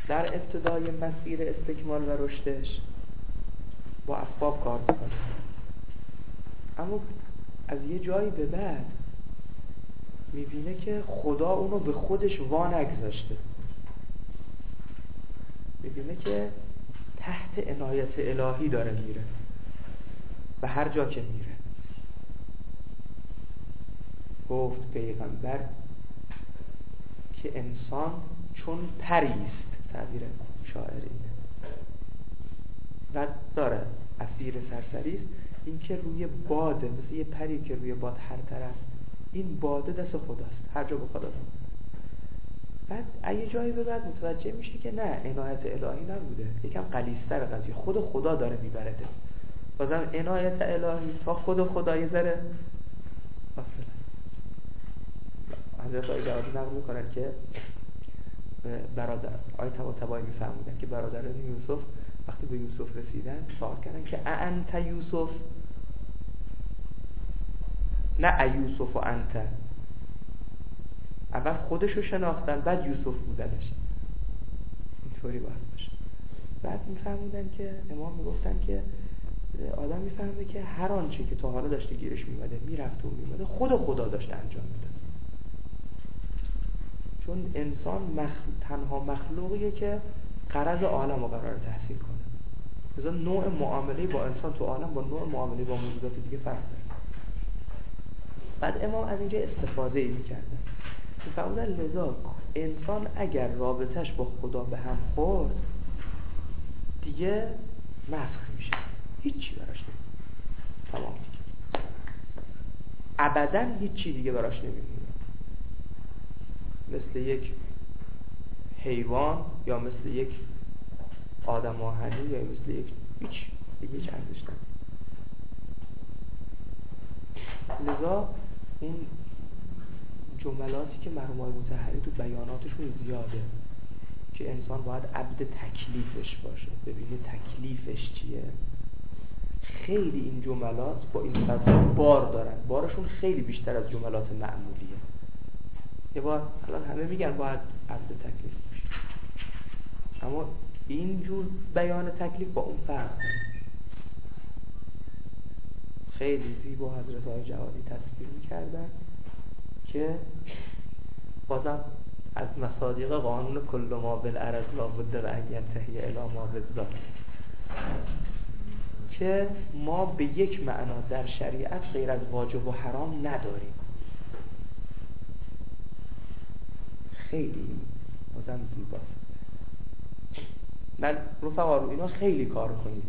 در ابتدای مسیر استکمال و رشدش با اسباب کار میکنه، اما از یه جایی به بعد میبینه که خدا اونو به خودش وانگذاشته، میبینه که تحت عنایت الهی داره میره و هر جا که میره. گفت پیغمبر که انسان چون پریست، تعبیر شاعر اینه، و داره اسیر سرسریست، این که روی باده، مثل یه پری که روی باد هر طرف، این باده دست خداست، هر جا بخواد آدم. بعد یه جایی به بعد متوجه میشه که نه، عنایت الهی نبوده، یکم غلیظ‌تر قضیه، خود خدا داره میبرده. بازم عنایت الهی تا خود خدا یه ذره فاصله. حضرت آقای جوادی نقل میکنن که برادر آقای طباطبایی میفهمیدن که برادران یوسف وقتی به یوسف رسیدن سوال کردن که انت یوسف، نه ایوسف و انت. اول خودشو شناختن بعد یوسف بودنش، اینطوری باید باشه. بعد میفهمیدن که امام میگفتن که آدم میفهمه که هر آنچه که تا حالا داشته گیرش میمده میرفت و میمده خود خدا داشته انجام میداد، چون انسان تنها مخلوقیه که غرض عالم رو قرار تحصیل کنه. مثلا نوع معامله با انسان تو عالم با نوع معامله با موجودات دیگه فرق داره. بعد امام از اینجا استفاده میکردن، میفهمدن لذا انسان اگر رابطش با خدا به هم خورد دیگه مسخ میشه، هیچی براش نمیشه، تمام دیگه، ابدا هیچی دیگه براش نمیمونه. مثل یک حیوان یا مثل یک آدم آهنی یا مثل یک هیچ ارزش نداره. لذا اون جملاتی که مرحوم مطهری تو بیاناتشون زیاده که انسان باید عبد تکلیفش باشه، ببینه تکلیفش چیه. خیلی این جملات با این فضا بار دارن، بارشون خیلی بیشتر از جملات معمولیه. یه بار الان همه میگن باید عبد تکلیف باشه، اما اینجور بیان تکلیف با اون فرق داره. خیلی زیبا حضرت آقای جوادی تصویر میکردن که بازم از مصادیق قانون کل ما بالعرض لا بد و ان ینتهی الی ما بالذات، که ما به یک معنا در شریعت غیر از واجب و حرام نداریم. خیلی بازم زیباست. من رفقا رو اینا خیلی کار کنید.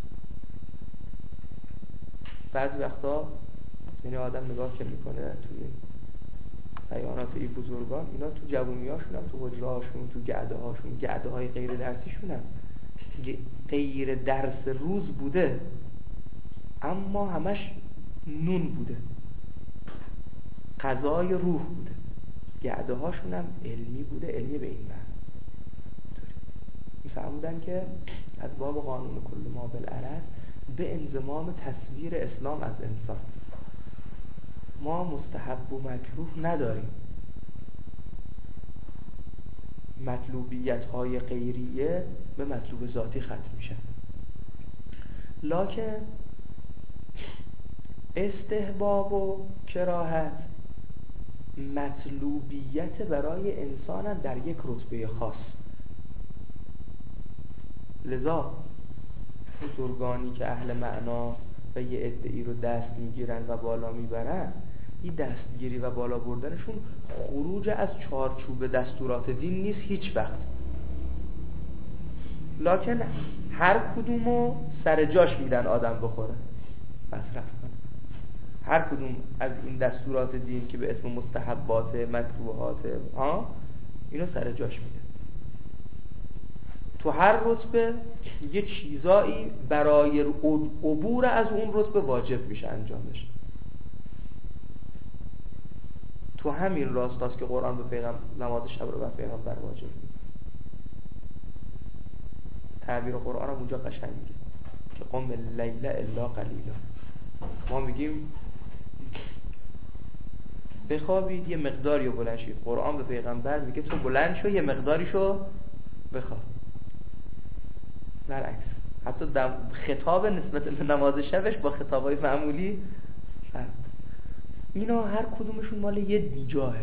بعضی وقتا یعنی آدم نگاه که میکنه توی بیانات این بزرگان، اینا تو جوونیاشون هم، تو حجره هاشون، تو گعده هاشون، گعده های غیر درسیشون هم غیر درس روز بوده اما همش نون بوده، غذای روح بوده. گعده هاشون هم علمی بوده، علمی به این معنی میفهمودن که از باب قانون کل ما بالعرض به انضمام تصویر اسلام از انسان ما مستحب و مکروه نداریم. مطلوبیت های غیریه به مطلوب ذاتی ختم میشن، لکن استحباب و کراهت مطلوبیت برای انسان در یک رتبه خاص. لذا بزرگانی که اهل معنا و یه ادعی رو دست میگیرن و بالا میبرن، این دستگیری و بالا بردنشون خروج از چارچوب دستورات دین نیست هیچ وقت، لکن هر کدومو سر جاش میدن آدم بخوره مصرف کنه. هر کدوم از این دستورات دین که به اسم مستحبات، مکروهات اینو سر جاش میده. تو هر رتبه یه چیزایی برای عبور از اون رتبه واجب میشه انجامش. تو همین راست است که قرآن به پیغمبر نماز شب رو بر پیغمبر واجب میده. تعبیر قرآن هم اونجا قشنگ میگه که قم اللیل الا قلیلا. ما میگیم بخوابید یه مقداری رو بلند شید، قرآن به پیغمبر میگه تو بلند شو یه مقداریشو بخواب. برعکس حتی خطاب نسبت به نماز شبش با خطابای معمولی فرق. اینا هر کدومشون مال یه دیجاهه.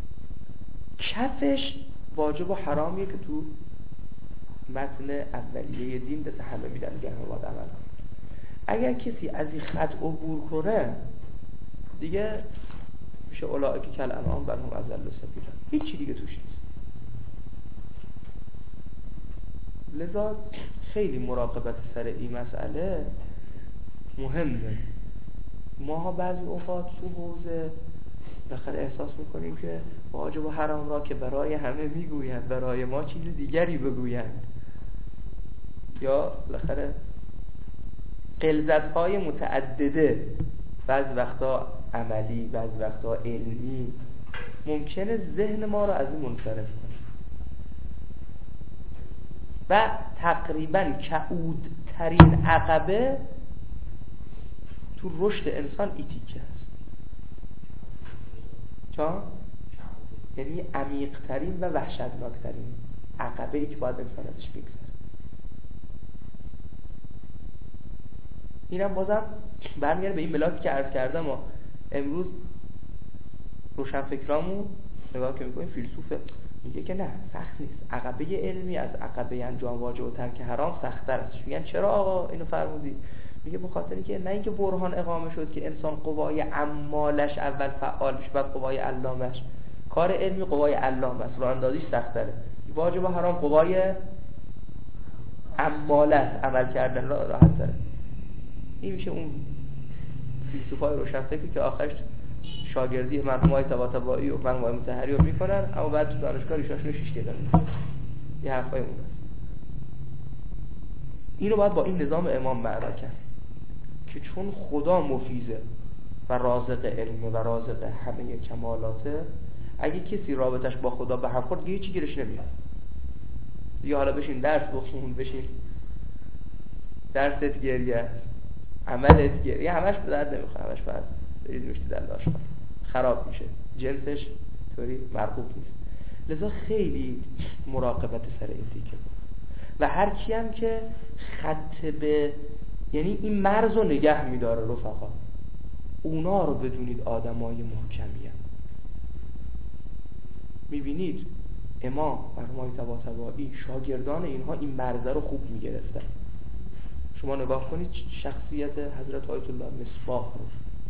کفش واجب و حرامیه که تو متن اولیه دین به همه میدن که همه باید عمل کنه. اگر کسی از این خط عبور کنه دیگه میشه اولئک کالانعام بل هم اضل سبیلا، هیچی دیگه توش نیست. لذا خیلی مراقبت سر این مسئله مهمه. ماها بعضی اوقات تو حوزه بالاخره احساس میکنیم که واجب و حرام را که برای همه میگویند برای ما چیز دیگری بگویند، یا بالاخره غلظت‌های متعدده، بعضی وقتا عملی بعضی وقتا علمی، ممکنه ذهن ما را از این منصرف کنه و تقریبا کعودترین عقبه تو رشد انسان ایتیکه است. چون یعنی عمیق‌ترین و وحشتناک‌ترین عقبه‌ای که باید انسان ازش بگذره. اینم بازم برمیگرده به این بلاکی که عرض کردم. و امروز روشنفکرامون نگاه که می‌کنیم فیلسوفه میگه که نه سخت نیست، عقبه علمی از عقبه انجام واجب و ترک حرام سخت‌تر است. میگن چرا آقا اینو فرمودی؟ میگه به خاطر اینکه نه اینکه برهان اقامه شد که انسان قوای عمالش اول فعال بشه بعد قوای علامش. کار علمی قوای علامه است، راه اندازیش سخت‌تره. واجب و حرام قوای عماله است، عمل کردن راحت‌تره. این میشه اون فیلسوفای روشنفکری که آخرش شاگردی مرحومای طباطبایی و مرحومای مطهری رو میکنن، اما بعد تو دانشگاه ریشاشون رو شیش کردن. یه حرفای اون است. اینو باید با این نظام امام معنا کرد که چون خدا مفیضه و رازق علمه و رازق همه کمالاته، اگه کسی رابطش با خدا به هم خورد دیگه هیچی گیرش نمیاد. دیگه حالا بشین درس بخون، بشین درست گریه عملت گریه، همش به درد نمیخوره، همش باید برید مشتی در لاشخواه، خراب میشه، جنسش طوری مرغوب نیست. لذا خیلی مراقبت سر این تیکه بود. و هر کی هم که خط به یعنی این مرز رو نگه میداره رفقا، اونا رو بدونید آدمای محکمی هستند. میبینید امام مرحوم طباطبایی شاگردان اینها این مرز رو خوب میگرفتن. شما نگاه کنید شخصیت حضرت آیت الله مصباح رو،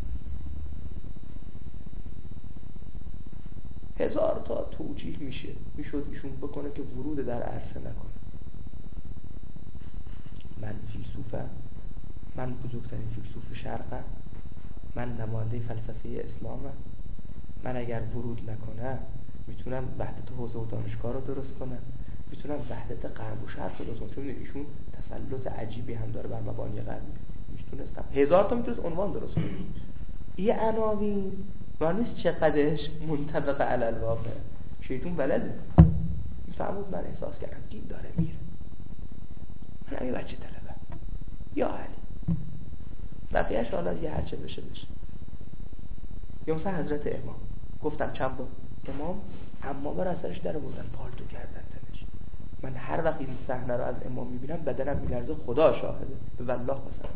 هزار تا توجیه میشد ایشون بکنه که ورود در عرصه نکنه. من فیلسوفم، من بزرگترین فیلسوف شرقم، من نماینده فلسفه اسلامم، من اگر ورود نکنم میتونم وحدت حوزه و دانشگاه رو درست کنم، میتونم وحدت غرب و شرق رو درست کنم. چون ایشون تسلط عجیبی هم داره بر مبانی غربی. میتونستم هزار تا میتونست عنوان درست کنم. این عناوین معنیش چقدرش منطبق علی الواقع. شیطون بلده میفهمود من احساس کردم دین داره میره، من همین بچه طلبه یا علی بقیهش حالا یه هرچه بشه. یا مثلا حضرت امام گفتم چند بار امام حمام رو اثرش در بردن پالتو کردن تنش. من هر وقت این صحنه رو از امام میبینم بدنم میلرزه، خدا شاهده، به والله قسم.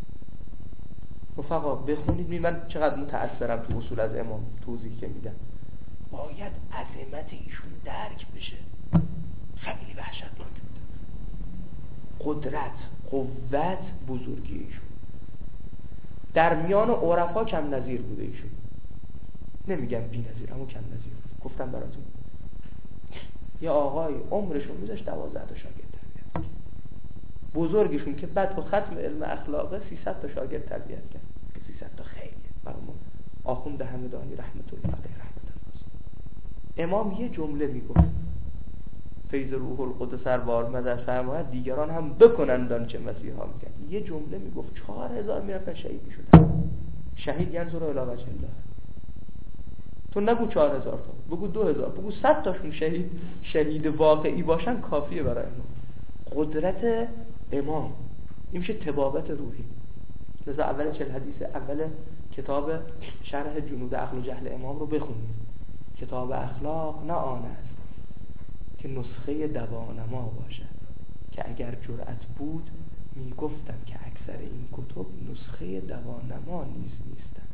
رفقا بخونید من چقدر متأثرم تو اصول از امام توضیح که میدم. باید عظمت ایشون درک بشه. خیلی وحشتناک بود. قدرت، قوت، بزرگی ایشون در میان عرفا کم نظیر بوده. ایشون نمیگم بی نظیر اما کم نظیر. گفتم براتون یه آقای عمرشون میذاش 12 تا شاگرد تربیت، بزرگشون که بعد با ختم علم اخلاقه 300 تا شاگرد تربیت کرد. 300 تا خیلیه برای ما. آخوند همدانی رحمت الله علیه رحمت الله. امام یه جمله میگفت فیض روح القدس سربار مدد فرماید دیگران هم بکنند آنچه مسیحا میکرد. یه جمله میگفت 4000 میرفتن شهید میشدن. شهید ینظر الی وجه الله. تو نگو 4000 تا، بگو 2000، بگو 100 تاشون شهید واقعی باشن کافیه برای ما. قدرت امام این میشه طبابت روحی. لذا اول 40 حدیث اول کتاب شرح جنود عقل و جهل امام رو بخونید. کتاب اخلاق نه آن است که نسخه دوانما باشد، که اگر جرأت بود می گفتم که اکثر این کتب نسخه دوانما نیز نیستند.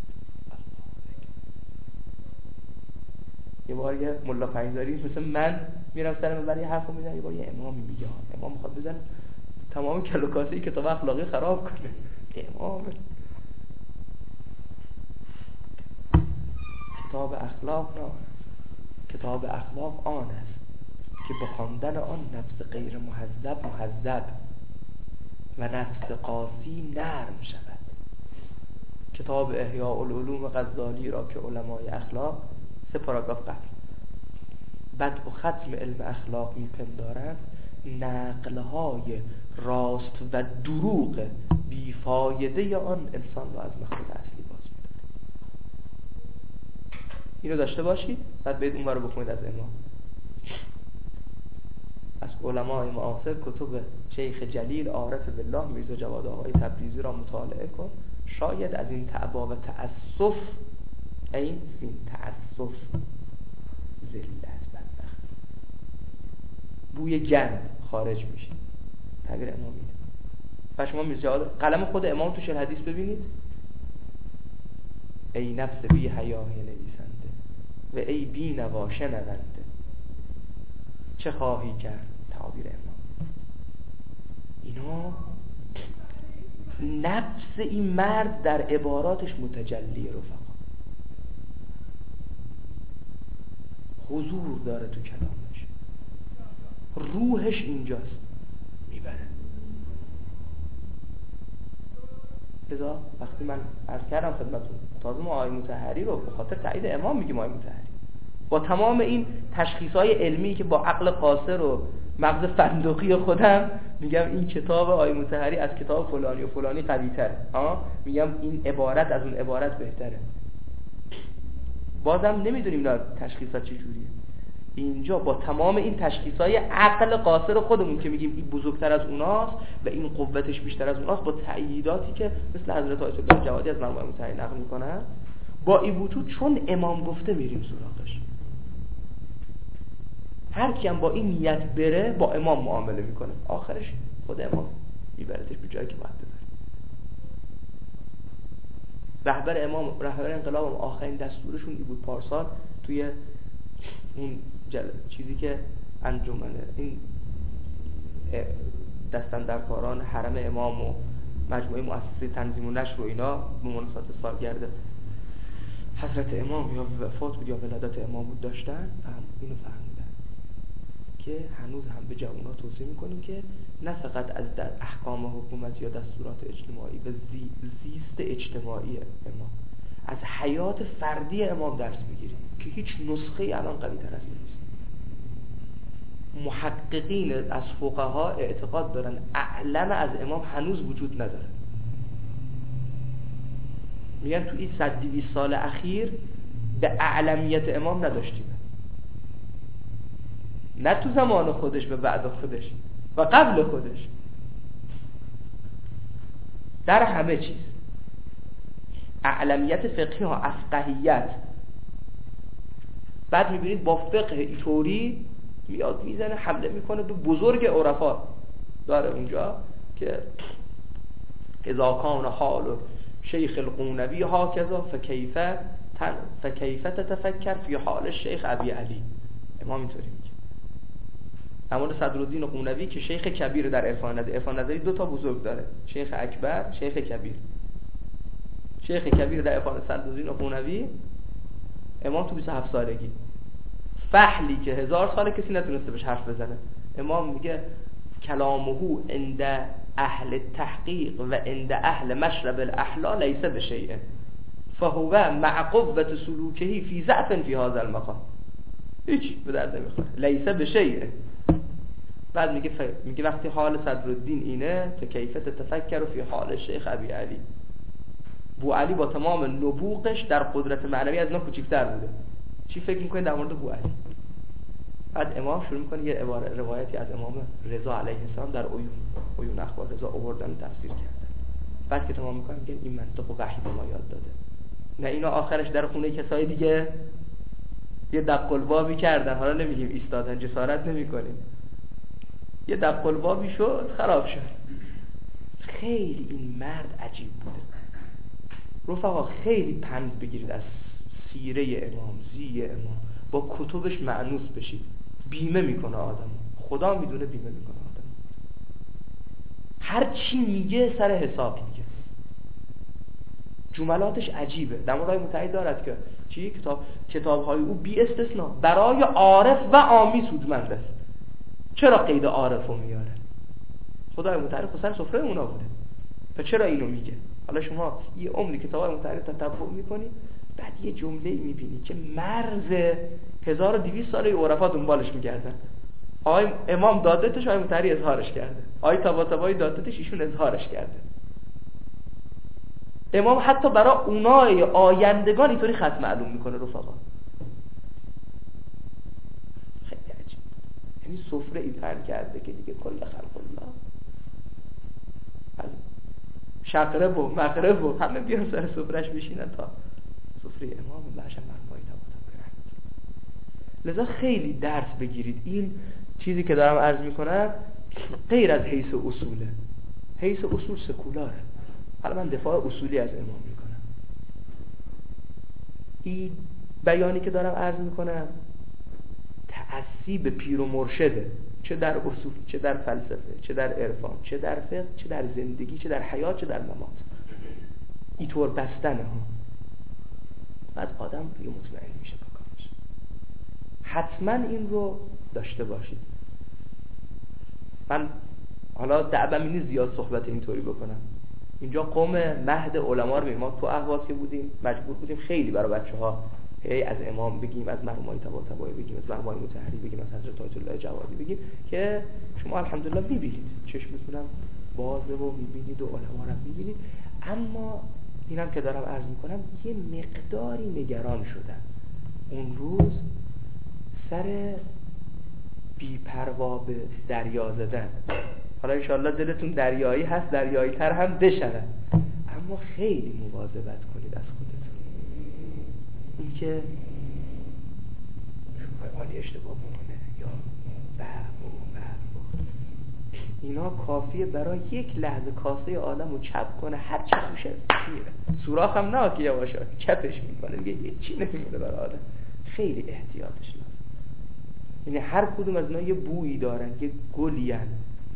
یه بار یه ملا پنیزاری مثل من میرم سر منبر یه حرفو میزنم، یه بار یه امامی میگه امام میخواد بزنه تمام کلوکاسه کتاب اخلاقی خراب کنه. امام کتاب اخلاق نه، کتاب اخلاق آن است که به خواندن آن نفس غیر مهذب و نفس قاسی نرم شود. کتاب احیاء العلوم غزالی را که علمای اخلاق 3 پاراگراف قبل بدء و ختم علم اخلاق میپندارند، نقلهای راست و دروغ بیفایده آن انسان را از مقصد اصلی باز می‌دارد. اینو داشته باشید، بعد برید اون رو بخونید از امام. از علمای معاصر کتب شیخ جلیل عارف بالله میرزا جواد آقای تبریزی را مطالعه کن. شاید از این تعبا و تأسف، این تأسف ذلت بدبخت بوی گند خارج میشه. تعبیر امام اینه. و شما میرزا جواد قلم خود امام تو شرح حدیث ببینید، ای نفس بی حیای نویسنده و ای بی نوا شنونده، چه خواهی کرد؟ تعبیر امام. اینا نفس این مرد در عباراتش متجلی رفقا، حضور داره تو کلامش، روحش اینجاست میبره. لذا وقتی من عرض کردم خدمتتون تازه ما آقای مطهری رو به خاطر تایید امام میگیم آقای مطهری، با تمام این تشخیص‌های علمی که با عقل قاصر و مغز فندقی خودم میگم این کتاب آقای مطهری از کتاب فلانی و فلانی قوی‌تره، میگم این عبارت از اون عبارت بهتره. بازم نمیدونیم نه تشخیصات چجوریه. اینجا با تمام این تشخیص‌های عقل قاصر خودمون که میگیم این بزرگتر از اوناست و این قوتش بیشتر از اوناست، با تأییداتی که مثل حضرت آیت الله جوادی از مرحوم مطهری نقل میکنن، با این وجود چون امام گفته میریم سراغش. هر کیم با این نیت بره با امام معامله میکنه، آخرش خود امام میبردش به جایی که باید ببره. رهبر انقلاب آخرین دستورشون این بود پارسال توی اون چیزی که انجمن این دستاندرکاران حرم امام و مجموعه مؤسسه تنظیم و نشر و اینا به مناسبت سالگرد حضرت امام یا وفات بود یا ولادت امام بود داشتن، اینو فهمیدن که هنوز هم به جوانان توصیه میکنیم که نه فقط از در احکام حکومت یا دستورات اجتماعی به زیست اجتماعی امام، از حیات فردی امام درس بگیریم که هیچ نسخه الان قوی تر از نیست. محققین از فقها اعتقاد دارن اعلم از امام هنوز وجود نداره. میگن تو این 100-200 سال اخیر به اعلمیت امام نداشتیم، نه تو زمان خودش به بعد خودش و قبل خودش، در همه چیز. اعلمیت فقهی ها، افقهیت. بعد میبینید با فقه اینطوری میاد میزنه حمله میکنه به بزرگ عرفا داره اونجا که اذا کان حال شیخ القونوی هاکذا فکیف تتفکر فی حال شیخ ابی علی. امام اینطوری میگه در مورد صدرالدین قونوی که شیخ کبیر در عرفان نظری. عرفان نظری 2 تا بزرگ داره، شیخ اکبر، شیخ کبیر. شیخ کبیر در عرفان صدرالدین قونوی امام تو 27 سالگی فحلی که 1000 ساله کسی نتونسته بهش حرف بزنه. امام میگه کلامه عند اهل تحقیق و عند اهل مشرب الاحلا لیس بشیء فهو مع قوة سلوکه فی ضعف فی هذا المقام. هیچ به درد نمیخوره، لیس بشیء. بعد میگه وقتی حال صدرالدین اینه فکیف تتفکر فی حال شیخ ابی علی. بو علی با تمام نبوغش در قدرت معنوی از اینا کوچیک‌تر بوده. چی فکر میکنید در مورد بو علی؟ بعد امام شروع میکنه یه روایتی از امام رضا علیه السلام در عیون اخبار رضا آوردن تفسیر کردن. بعد که تمام میکنه میگن این منطق و وحی به ما یاد داده، نه اینا آخرش در خونه کسای دیگه یه دقلبابی کردن، حالا نمیگیم ایستادن، جسارت نمیکنیم، یه دقلبابی شد خراب شد. خیلی این مرد عجیب بوده. رفقا خیلی پند بگیرید از سیره امام، زی امام، با کتبش مأنوس بشید. بیمه میکنه آدم، خدا میدونه بیمه میکنه آدم. هر چی میگه سر حساب میگه، جملاتش عجیبه. در مورد متعهد دارد که چی کتاب‌های او بی استثناء برای عارف و عامی سودمند است. چرا قید عارفو میاره؟ خدای متعال سر سفره اونا بوده، پس چرا اینو میگه؟ حالا شما یه عمری کتاب‌های متعال تتبع میکنی، بعد یه جمله‌ای میبینی که مرز 1200 ساله عرفا دنبالش میگردن. آقای امام دادتش، آقای متعال اظهارش کرده، آقای طباطبایی دادتش، ایشون اظهارش کرده. امام حتی برای اونای آیندگان اینطوری خط معلوم میکنه رفقا. خیلی عجیب. یعنی سفره ای پهن کرده که دیگه کل خلق الله، شقرب و مغرب و همه بیان سر سفرهش بشینن تا سفره امام باشن مرمای طباطبایی. لذا خیلی درس بگیرید. این چیزی که دارم عرض میکنم غیر از حیث اصوله، حیث اصول سکولاره. حالا من دفاع اصولی از امام میکنم. این بیانی که دارم عرض میکنم تأسی به پیر و مرشده، چه در اصول، چه در فلسفه، چه در عرفان، چه در فقه، چه در زندگی، چه در حیات، چه در ممات. اینطور بستنه ها. بعد آدم دیگه مطمئن میشه با کارش. حتما این رو داشته باشید. من حالا دعوام اینه زیاد صحبت اینطوری بکنم. اینجا قوم مهد علما رو ما تو اهواز که بودیم مجبور بودیم خیلی برای بچه‌ها از امام بگیم، از مرحومای طباطبایی بگیم، از مرحومای مطهری بگیم، از حضرت آیت الله جوادی بگیم که شما الحمدلله میبینید، چشمتونم بازه و میبینید و علما رو میبینید. اما اینم که دارم عرض میکنم یه مقداری نگران شدم اون روز سر بی‌پروا به دریا زدن. حالا انشاءالله دلتون دریایی هست، دریایی تر هم بشنه، اما خیلی مواظبت کنید از خودتون. این که شما حالی اشتباه بکنه یا اینا کافیه برای یک لحظه کاسه آدم رو چپ کنه، هر چی توشه میره، سوراخ هم نه که یواش چپش میکنه دیگه، یه چی نمیمونه برای آدم. خیلی احتیاطش لازم. یعنی هر کدوم از اینا یه بویی دارن، یه گلی هن.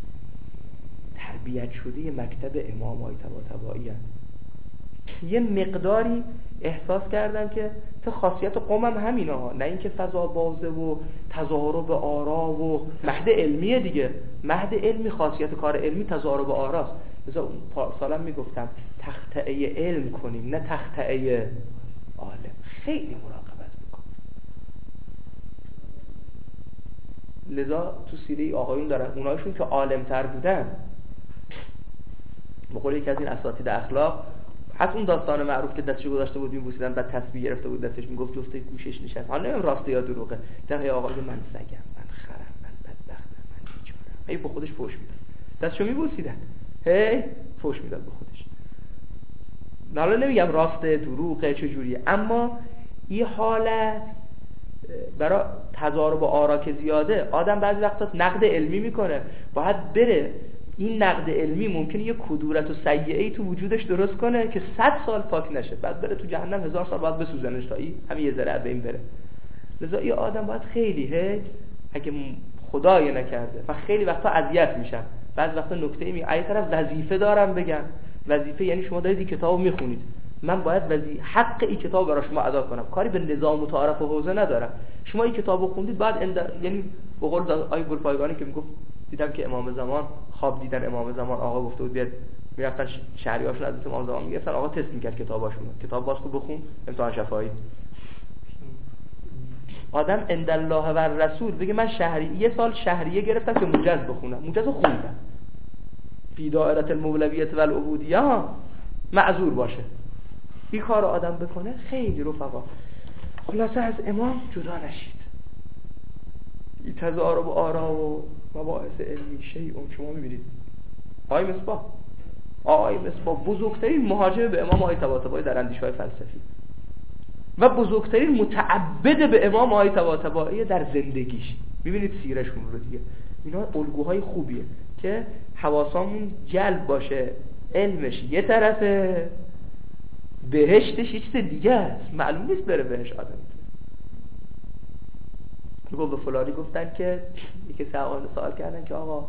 تربیت شده یه مکتب امامای طباطبایی هن. یه مقداری احساس کردم که تا خاصیت قومم همینه ها، نه اینکه فضا بازه و تضارب آرا و مهد علمیه دیگه. مهد علمی خاصیت کار علمی تضارب آراست. مثلا اون سالم میگفتم تختعه علم کنیم نه تختعه عالم. خیلی مراقبت بکن. لذا تو سیره آقایون دارن اونایشون که عالمتر بودن، بقول یکی از این اساتید اخلاق از اون داستان معروف که دستش گذاشته بود میبوسیدن، بعد تسبیح گرفته بود دستش میگفت جسته گوشش نشست، حالا نمیم راسته یا دروغه، دقیقه آقای من سگم، من خرم، من بدبختم، من بیچارم، هی به خودش فوش میداد، دستشو میبوسیدن، هی فوش میداد به خودش. حالا نمیگم راسته دروغه چجوریه، اما این حالت برای تضارب و آرا که زیاده، آدم بعضی وقتا نقد علمی میکنه، باید بره این نقد علمی ممکنه یه کدورت و سیئه‌ای تو وجودش درست کنه که 100 سال پاک نشه، بعد بره تو جهنم 1000 سال بعد بسوزنش تا همین یه ذره بین بره. لذا این آدم باید خیلی اگه خدای نکرده و خیلی وقتا اذیت میشن، بعضی وقتا نکته می ای طرف وظیفه دارم بگم، وظیفه یعنی شما دارید این کتابو میخونید، من باید حق این کتاب برای شما ادا کنم، کاری به نظام متعارف و حوزه ندارم. شما این کتابو خوندید بعد یعنی به قول آقای گلپایگانی که میگفت دیدم که امام زمان خواب دیدن، امام زمان آقا گفته بود بیاد میرفتن شهریاشون از امام زمان میگفتن آقا تست میکرد کتاباشون، کتاب باز کو بخون امتحان شفاهی. آدم عند الله و رسول بگه من یه سال شهریه گرفتم که موجز بخونم، موجز رو خوندم فی دائره المولویت و العبودیه، معذور باشه. این کار آدم بکنه خیلی رفقا. خلاصه از امام جدا نشید. این تضارب و آرا و مباحث علمی شیء شما میبینید. آقای مصباح بزرگترین مهاجم به امام آقای طباطبایی در اندیشه‌های فلسفی. و بزرگترین متعبد به امام آقای طباطبایی در زندگیش. میبینید سیرشون رو دیگه، اینا الگوهای خوبیه که حواسامون جلب باشه. علمش یه طرفه، بهشتش یه چیز دیگه است. معلوم نیست بره بهش آدم. میگو به فلانی گفتن که یکی سوال کردن که آقا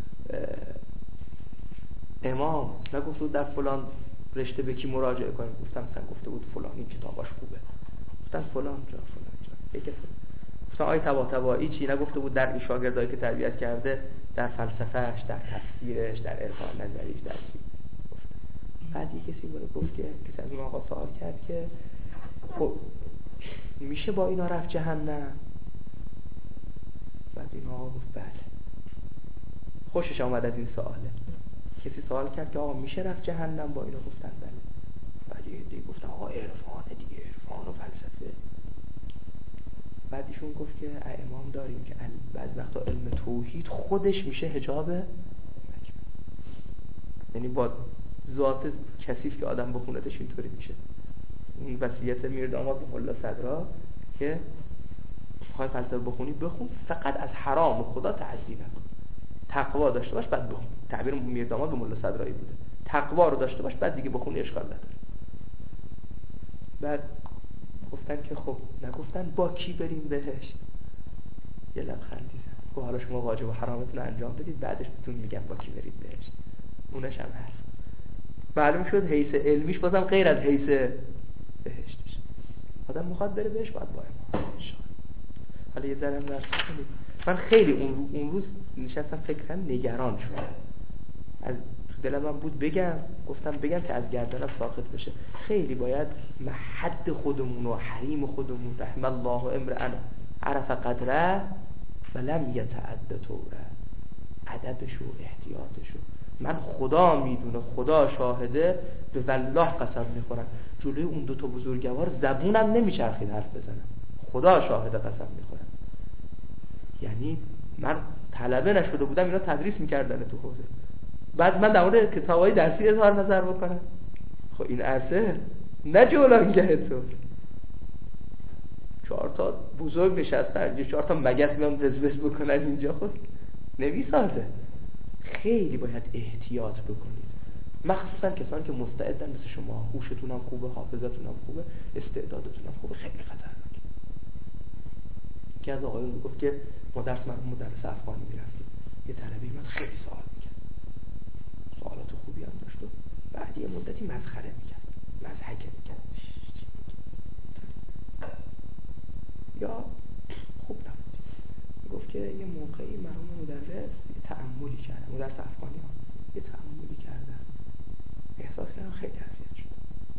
امام نگفت بود در فلان رشته به کی مراجعه کنیم؟ گفتم مثلا گفته بود فلانی کتاباش خوبه. گفتن فلان جا. یکی گفتن آقای طباطبایی چی نگفته بود در این شاگردایی که تربیت کرده در فلسفهش، در تفسیرش، در عرفان نظریش، در چی؟ بعد یکی کسی بود گفت که کسی از اون آقا سوال کرد که خب میشه با اینا رفت جهنم؟ بعد این آقا گفت بله. خوشش آمد از این سواله. کسی سوال کرد که آقا میشه رفت جهنم با اینا؟ گفتن بله. بعد یه دیگه گفتن آقا عرفانه دیگه، عرفان و فلسفه. بعد ایشون گفت که امام داریم که بعضی وقتا علم توحید خودش میشه حجاب مکمل. یعنی با ذات کثیف که آدم بخوندش اینطوری میشه. این وصیت میرداماد به ملا صدرا که خواهی فلسفه بخونی بخون، فقط از حرام خدا تعدی نکن، تقوا داشته باش بعد بخون. تعبیر میرداماد به ملا صدرایی بوده، تقوا رو داشته باش بعد دیگه بخونی اشکال نداره. بعد گفتن که خب نگفتن با کی بریم بهش؟ یه لبخندی زد گفت حالا شما واجب و حرامتون رو انجام بدید، بعدش بهتون میگم با کی برید بهش. اونش هم هست. معلوم شد حیث علمیش بازم غیر از حیث بهشتش. آدم میخواد بره بهش باید با امام. حالا یه ذره درس کنید. من خیلی اون روز نشستم فکرم نگران شدم. از دلم من بود گفتم بگم که از گردنم ساقط بشه. خیلی باید محد خودمون و حریم خودمون، رحم الله امرئ عرف قدره و لم یتعد طوره، ادبش و احتیاطش. من خدا میدونه، خدا شاهده، به والله قسم میخورم جلوی اون دوتا بزرگوار زبونم نمیچرخید حرف بزنم. خدا شاهده قسم میخورم. یعنی من طلبه نشده بودم اینا تدریس میکردن تو حوزه، بعد من در مورد کتابای درسی اظهار نظر بکنم. خب این عرصه نه جولانگه تو 4 تا بزرگ نشستن، یه 4 تا مگس میان وزوز بکنن اینجا، خود نمیسازه. خیلی باید احتیاط بکنید، مخصوصا کسانی که مستعدن مثل شما، هوشتون هم خوبه، حافظتون هم خوبه، استعدادتون هم خوبه. خیلی خطرناکه. که از آقایون گفت که ما مدرس افغانی میرفتیم، یه طلبه من خیلی سوال میکرد، سوالات خوبی هم داشت و بعد یه مدتی مسخره میکرد، مضحکه میکرد، یا خوب نبود. گفت که یه موقعی مرحوم مدرس یه تأملی کردن، مدرس افغانی ها یه تأملی کردن، احساس کردم خیلی اذیت شد.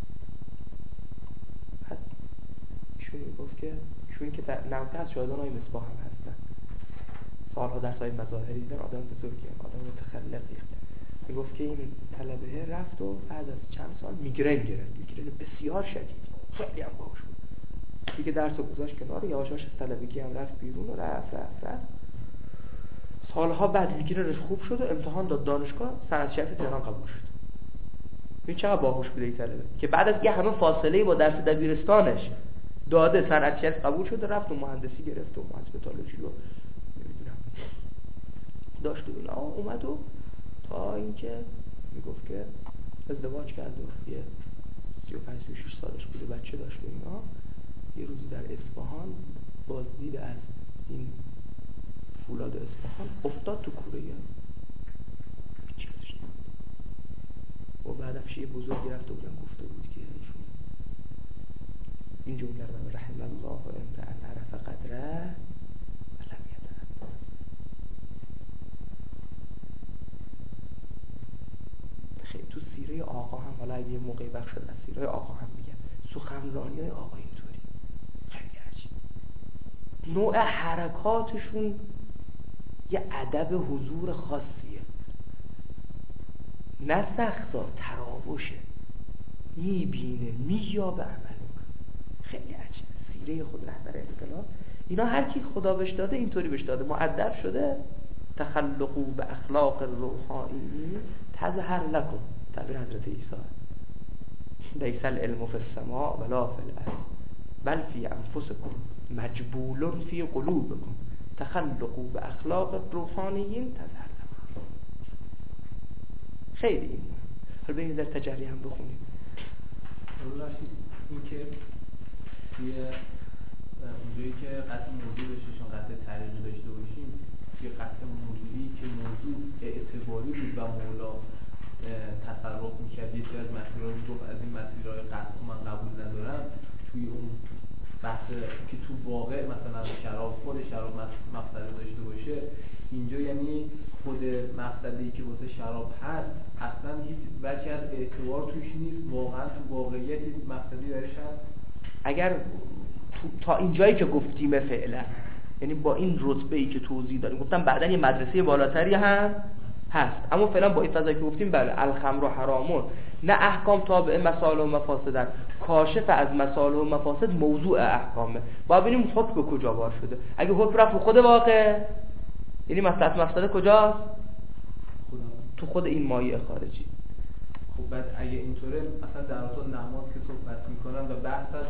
بعد ایشون گفت که ایشون که در نمته از شاهدان های مصباح هم هستن، سالها درس های مظاهری دیدن، آدم بزرگی هم، آدم متخلقی. میگفت که این طلبه رفت و بعد از چند سال میگرن گرفت، میگرن بسیار شدید، خیلی هم باهوش بود دیگه. درس رو گذاشت کنار، یواش یواش از طلبگی هم رفت بیرون و رفت. سالها بعد میگرنش خوب شد و امتحان داد دانشگاه صنعت شریف تهران قبول شد. این چقدر باهوش بوده این طلبه که بعد از یه همه فاصله با درس دبیرستانش داده صنعت شریف قبول شد و رفت و مهندسی گرفت و مهندسی متالورژی رو نمیدونم داشت و اینا. اومد و تا اینکه میگفت که ازدواج کرد و یه 35-36 سالش بوده، بچه داشت و اینا. یه روزی در اصفهان بازدید از این فولاد اصفهان افتاد تو کوره یا هیچی ازش نبود. و بعد افشی بزرگی رفته بودن گفته بود که ایشون این جمله رو رحم الله امرئ عرف قدره و لم یتعد. خیلی تو سیره آقا هم، حالا اگه یه موقعی وقت شد از سیره آقا هم میگن، سخنرانی های آقا اینطوری خیلی عجیب، نوع حرکاتشون یه ادب حضور خاصیه، نه سختا، تراوشه، میبینه، مییابه، عمل میکنه. خیلی عجیب. سیره خود رهبر انقلاب اینا هر کی خدا بهش داده اینطوری بهش داده، مؤدب شده. تخلقوا به اخلاق روحانی تظهر لكم، تعبیر حضرت عیسی. لیس العلم فی السماء ولا فی الارض بل فی انفسکم مجبول فی قلوبکم تخلقوا به اخلاق روحانیین تظهر. خیلی این حالا ببینید در تجری هم بخونید. این که توی اونجایی که قطع موضوع داشته باشیم، قطع طریقی داشته باشیم، توی قطع موضوعی که موضوع اعتباری بود و مولا تصرف میکرد یه سری از مسیرها رو گفت از این مسیرهای قطع من قبول ندارم، توی اون بحث که تو واقع مثلا شراب خود شراب مقصده داشته باشه، اینجا یعنی خود مقصدی که واسه شراب هست اصلا هیچ وجهی از اعتبار توش نیست، واقعا تو واقعیت مقصدی درش هست. اگر تا اینجایی که گفتیم فعلا، یعنی با این رتبه‌ای که توضیح دادیم، گفتم بعدن یه مدرسه بالاتری هم هست، اما فعلا با این فضایی که گفتیم بله الخمر حرامون، نه احکام تابع مصالح و مفاسدن، کاشف از مصالح و مفاسد موضوع احکامه. باید ببینیم حکم به کجا وارد شده. اگه حکم رفت خود واقع، یعنی مصلحت مفسده کجاست؟ تو خود این مایه خارجی. خب بعد اگه اینطوره مثلا در اصل نماز که صحبت میکنن و بحث از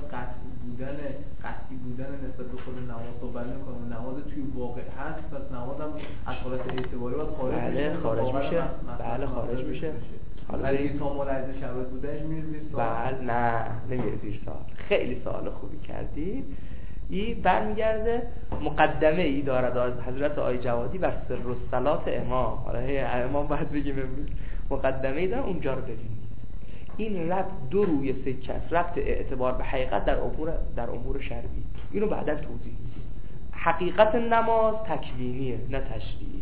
قطعی بودن نسبت به خود نماز صحبت میکنن، نماز توی واقع هست، پس نماز هم از حالت اعتباری باید خارج میشه. بله خارج میشه. حالا اگه تا ملاحظه شرایط بودنش میره زیر سوال. بله نه نمیره زیر سوال. خیلی سوال خوبی کردید. این برمیگرده مقدمه ای دارد از حضرت آقای جوادی بر سر الصلات امام. حالا امام باید بگیم امروز مقدمه ای دارن، اونجا رو ببینید. این ربط دو روی سکه است، ربط اعتبار به حقیقت در امور شرعی. اینو بعدا توضیح میدیم. حقیقت نماز تکوینیه نه تشریعی.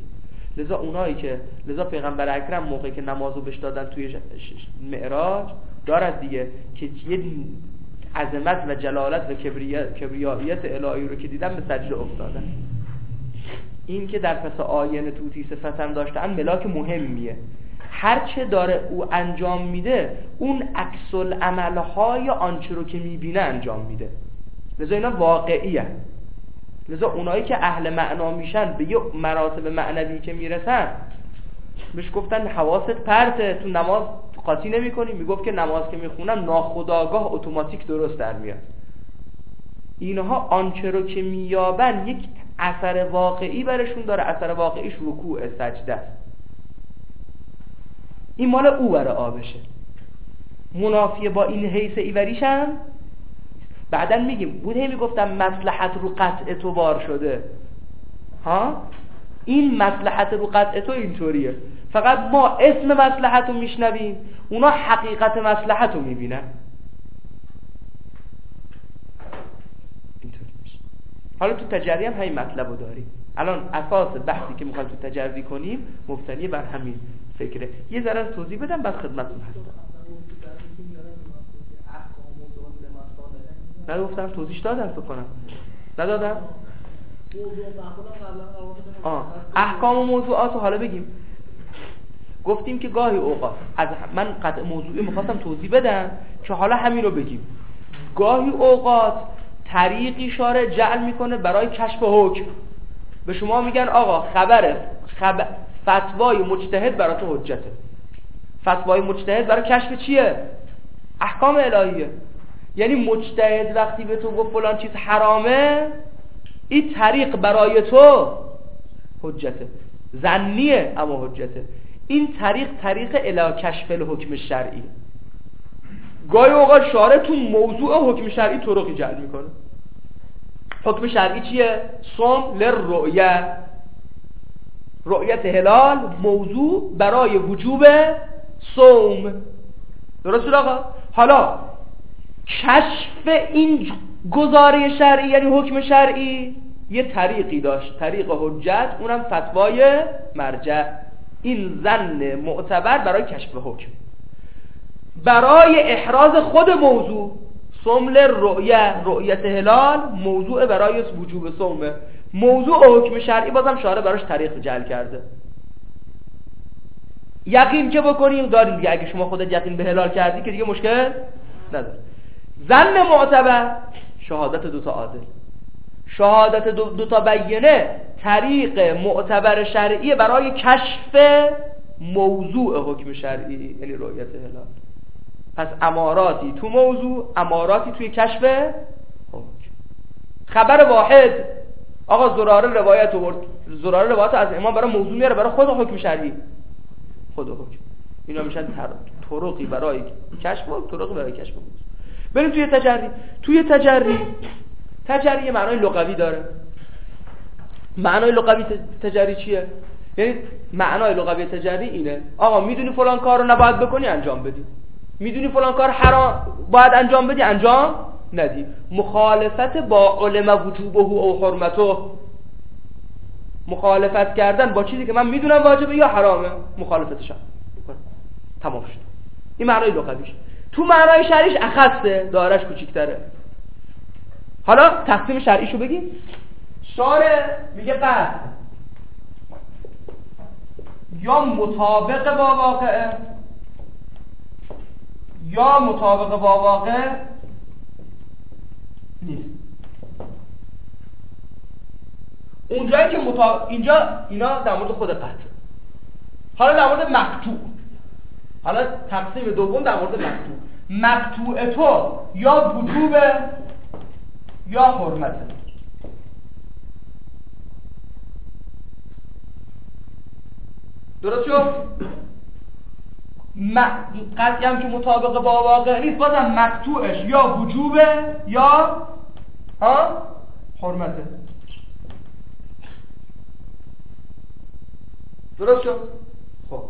لذا پیغمبر اکرم موقعی که نمازو بهش دادن توی معراج دارد دیگه که یه عظمت و جلالت و کبریاییت الهی رو که دیدن به سجده افتادن. این که در پس آینه توتی صفت هم داشتن ملاک مهمیه. هرچه داره او انجام میده اون عکس العملهای آنچه رو که میبینه انجام میده. لذا اینا واقعیه. لذا اونایی که اهل معنا میشن به یه مراتب معنوی که میرسن بهش گفتن حواست پرته، تو نماز قاطی نمی کنی. میگفت که نماز که میخونم ناخودآگاه اتوماتیک درست در میاد. اینها آنچه رو که مییابن یک اثر واقعی برشون داره، اثر واقعیش رکوع سجده است. این مال او برای آبشه، منافیه با این حیث ایوریش هم بعدن میگیم. بوده میگفتم مصلحت رو قطع تو بار شده ها، این مصلحت رو قطع تو اینطوریه، فقط ما اسم مصلحت رو میشنویم، اونا حقیقت مصلحت رو میبینن. اینطوری میشه. حالا تو تجری هم همین مطلب رو داریم. الان اساس بحثی که میخوایم تو تجری کنیم مبتنی بر همین فکره. یه ذره توضیح بدم بعد خدمتتون هستم. نگفتم توضیح دادم فکر کنم. ندادم؟ احکام و موضوعات رو حالا بگیم. گفتیم که گاهی اوقات من قطع موضوعی میخواستم توضیح بدم که حالا همین رو بگیم. گاهی اوقات طریقی شارع جعل میکنه برای کشف حکم. به شما میگن آقا فتوای مجتهد برای تو حجته. فتوای مجتهد برای کشف چیه؟ احکام الهیه. یعنی مجتهد وقتی به تو گفت فلان چیز حرامه، این طریق برای تو حجته، ظنیه اما حجته. این طریق الی کشف الحکم شرعی. گاهی اوقات شارع تو موضوع حکم شرعی طرقی جعل میکنه. حکم شرعی چیه؟ صوم للرؤیه، رؤیت هلال موضوع برای وجوب صوم. درست شد آقا؟ حالا کشف این گزاره شرعی یعنی حکم شرعی یه طریقی داشت، طریق حجت، اونم فتوای مرجع. این ظن معتبر برای کشف حکم. برای احراز خود موضوع صوم للرؤیه، رؤیت هلال موضوع برای وجوب صومه. موضوع حکم شرعی بازم شارع براش طریق جعل کرده. یقین که بکنیم داریم دیگه. اگه شما خودت یقین به هلال کردی که دیگه مشکل نداره. ظن معتبر شهادت دوتا عادل، شهادت دوتا بینه طریق معتبر شرعی برای کشف موضوع حکم شرعی یعنی رؤیت هلال. پس اماراتی تو موضوع، اماراتی توی کشف حکم. خبر واحد آقا زراره روایت آورد، زراره روایت از امام برای موضوع میاره برای خود حکم شرعی، خود حکم. اینا میشن طرقی برای کشف و طرقی برای کشف. بریم توی تجری. توی تجری معنای لغوی داره. معنای لغوی تجری چیه؟ یعنی معنای لغوی تجری اینه آقا میدونی فلان کار رو نباید بکنی انجام بدی، میدونی فلان کار حرام باید انجام بدی انجام ندی. مخالفت با علم وجوبه او حرمته، مخالفت کردن با چیزی که من میدونم واجبه یا حرامه، مخالفتشم تمام شد. این معنای لغویش. تو معنای شرعیش اخصه، دارش کوچیک‌تره. حالا تقسیم شرعیشو بگیم. شارع میگه قصد یا مطابق با واقعه یا مطابق با واقع نیست. اونجایی که اینجا اینا در مورد خود قطع. حالا در مورد مقطوع. حالا تقسیم دوم در مورد مقطوع. مقطوع تو یا وجوبه یا حرمته. درست شد؟ قطعی هم که مطابق با واقع نیست، بازم مقطوعش یا وجوبه یا حرمته. درست شد؟ خب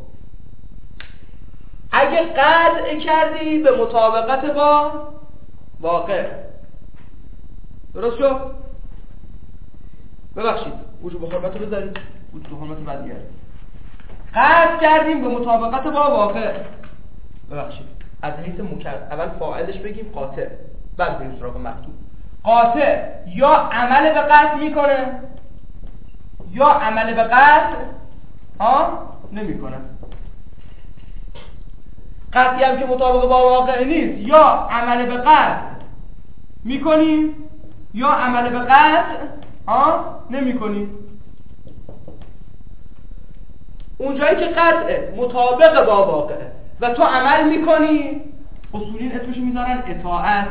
اگه قطع کردی به مطابقت با واقع، درست شد؟ ببخشید وجوب حرمت رو بذارید، وجوب حرمت بعد بیارید. قطع کردیم به مطابقت با واقع، ببخشید از حیث مکرر اول فاعلش بگیم قاطع، بعد بریم سراغ مقطوع. قاطع یا عمل به قطع میکنه یا عمل به قطع نمیکنه. قطعی هم که مطابق با واقع نیست، یا عمل به قطع میکنیم یا عمل به قطع نمیکنیم. اونجایی که قطع مطابق با واقعه و تو عمل میکنی، اصولین اسمش میذارن اطاعت.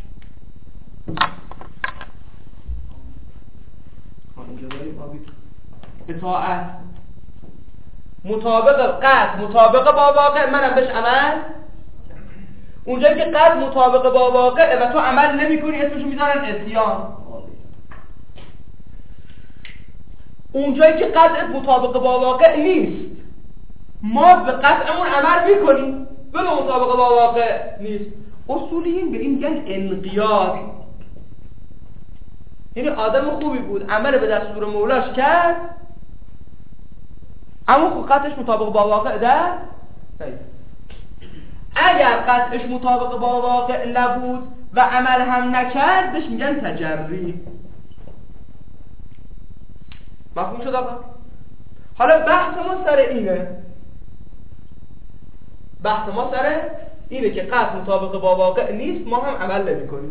اطاعت مطابق قطع مطابق با واقع، منم بهش عمل. اونجایی که قطع مطابق با واقعه و تو عمل نمیکنی، اسمش میذارن عصیان. اونجایی که قطع مطابق با واقع نیست، ما به قطعمون عمل میکنیم ولی مطابق با واقع نیست، اصولیین به این میگن انقیاد. یعنی آدم خوبی بود، عمل به دستور مولاش کرد، اما خب قطعش مطابق با واقع ده. اگر قطعش مطابق با واقع نبود و عمل هم نکرد، بهش میگن تجری. مفهوم شد آقا؟ حالا بحث ما سر اینه که قطع مطابق با واقع نیست، ما هم عمل نمی کنیم.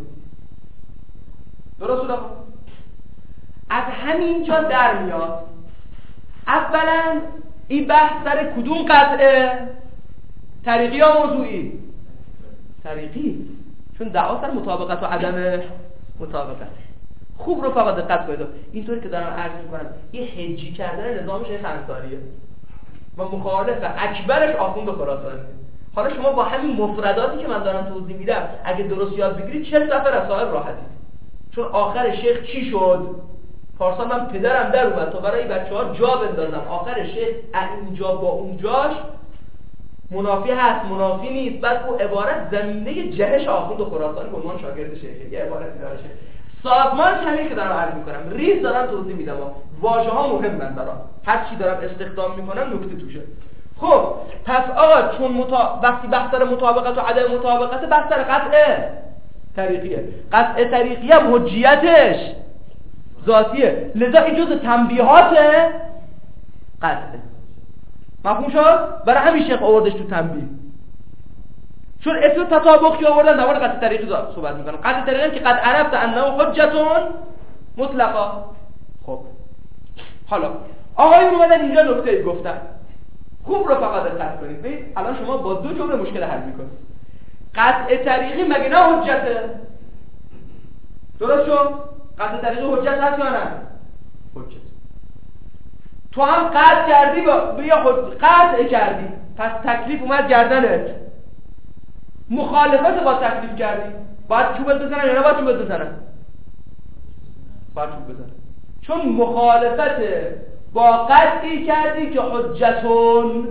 درست آقا؟ از همین جا در میاد اولا این بحث سر کدوم قطعه؟ طریقی یا موضوعی؟ طریقی، چون دعوا سر مطابقت و عدم مطابقت. خوب رفقا دقت کنید، اینطوری که دارم عرض میکنم این حجی کردن نظام شیخ انصاریه و مخالف اکبرش آخوند خراسانی. حالا شما با همین مفرداتی که من دارم توضیح میدم اگه درست یاد بگیرید 40 صفحه رسائل راحتید. چون آخر شیخ چی شد؟ پارسال من پدرم در اومد تا برای بچه‌ها جا بندازم. آخر شیخ اینجا با اونجاش منافی هست منافی نیست، بعد او عبارت زمینه جهش آخوند خراسانی به عنوان شاگرد شیخ یه عبارتی داره. سازمان همین که دارم عرض میکنم ریز دارم توضیح میدم، واژه ها مهمن برام، هر چی دارم استخدام میکنم نکته توشه. خب پس آقا چون وقتی بحث سر مطابقت و عدم مطابقت، بحث سر قطع طریقیه. قطع طریقی هم حجیتش ذاتیه، لذا این جزء تنبیهات قطعه. مفهوم شد؟ برای همین شیخ آوردش تو تنبیه، چون اسم تطابق که آوردن در مورد قطع طریقی صحبت میکنن. قطع طریقی که قد عرفت انه حجتون مطلقا. خب حالا آقایون اومدن اینجا نکته گفتن، خوب رو فقط دقت کنید. ببین الان شما با 2 جمله مشکل حل میکنید. قطع طریقی مگه نه حجته؟ درست شد؟ قطع طریقی حجت هست یا نه؟ حجت. تو هم قطع کردی به یه قطع کردی، پس تکلیف اومد گردنت، مخالفت با تکلیف کردی، باید چوبت بزنن یا نه باید چوبت بزنن؟ باید چوب بزنن، چون مخالفت با قطعی کردی که حجتون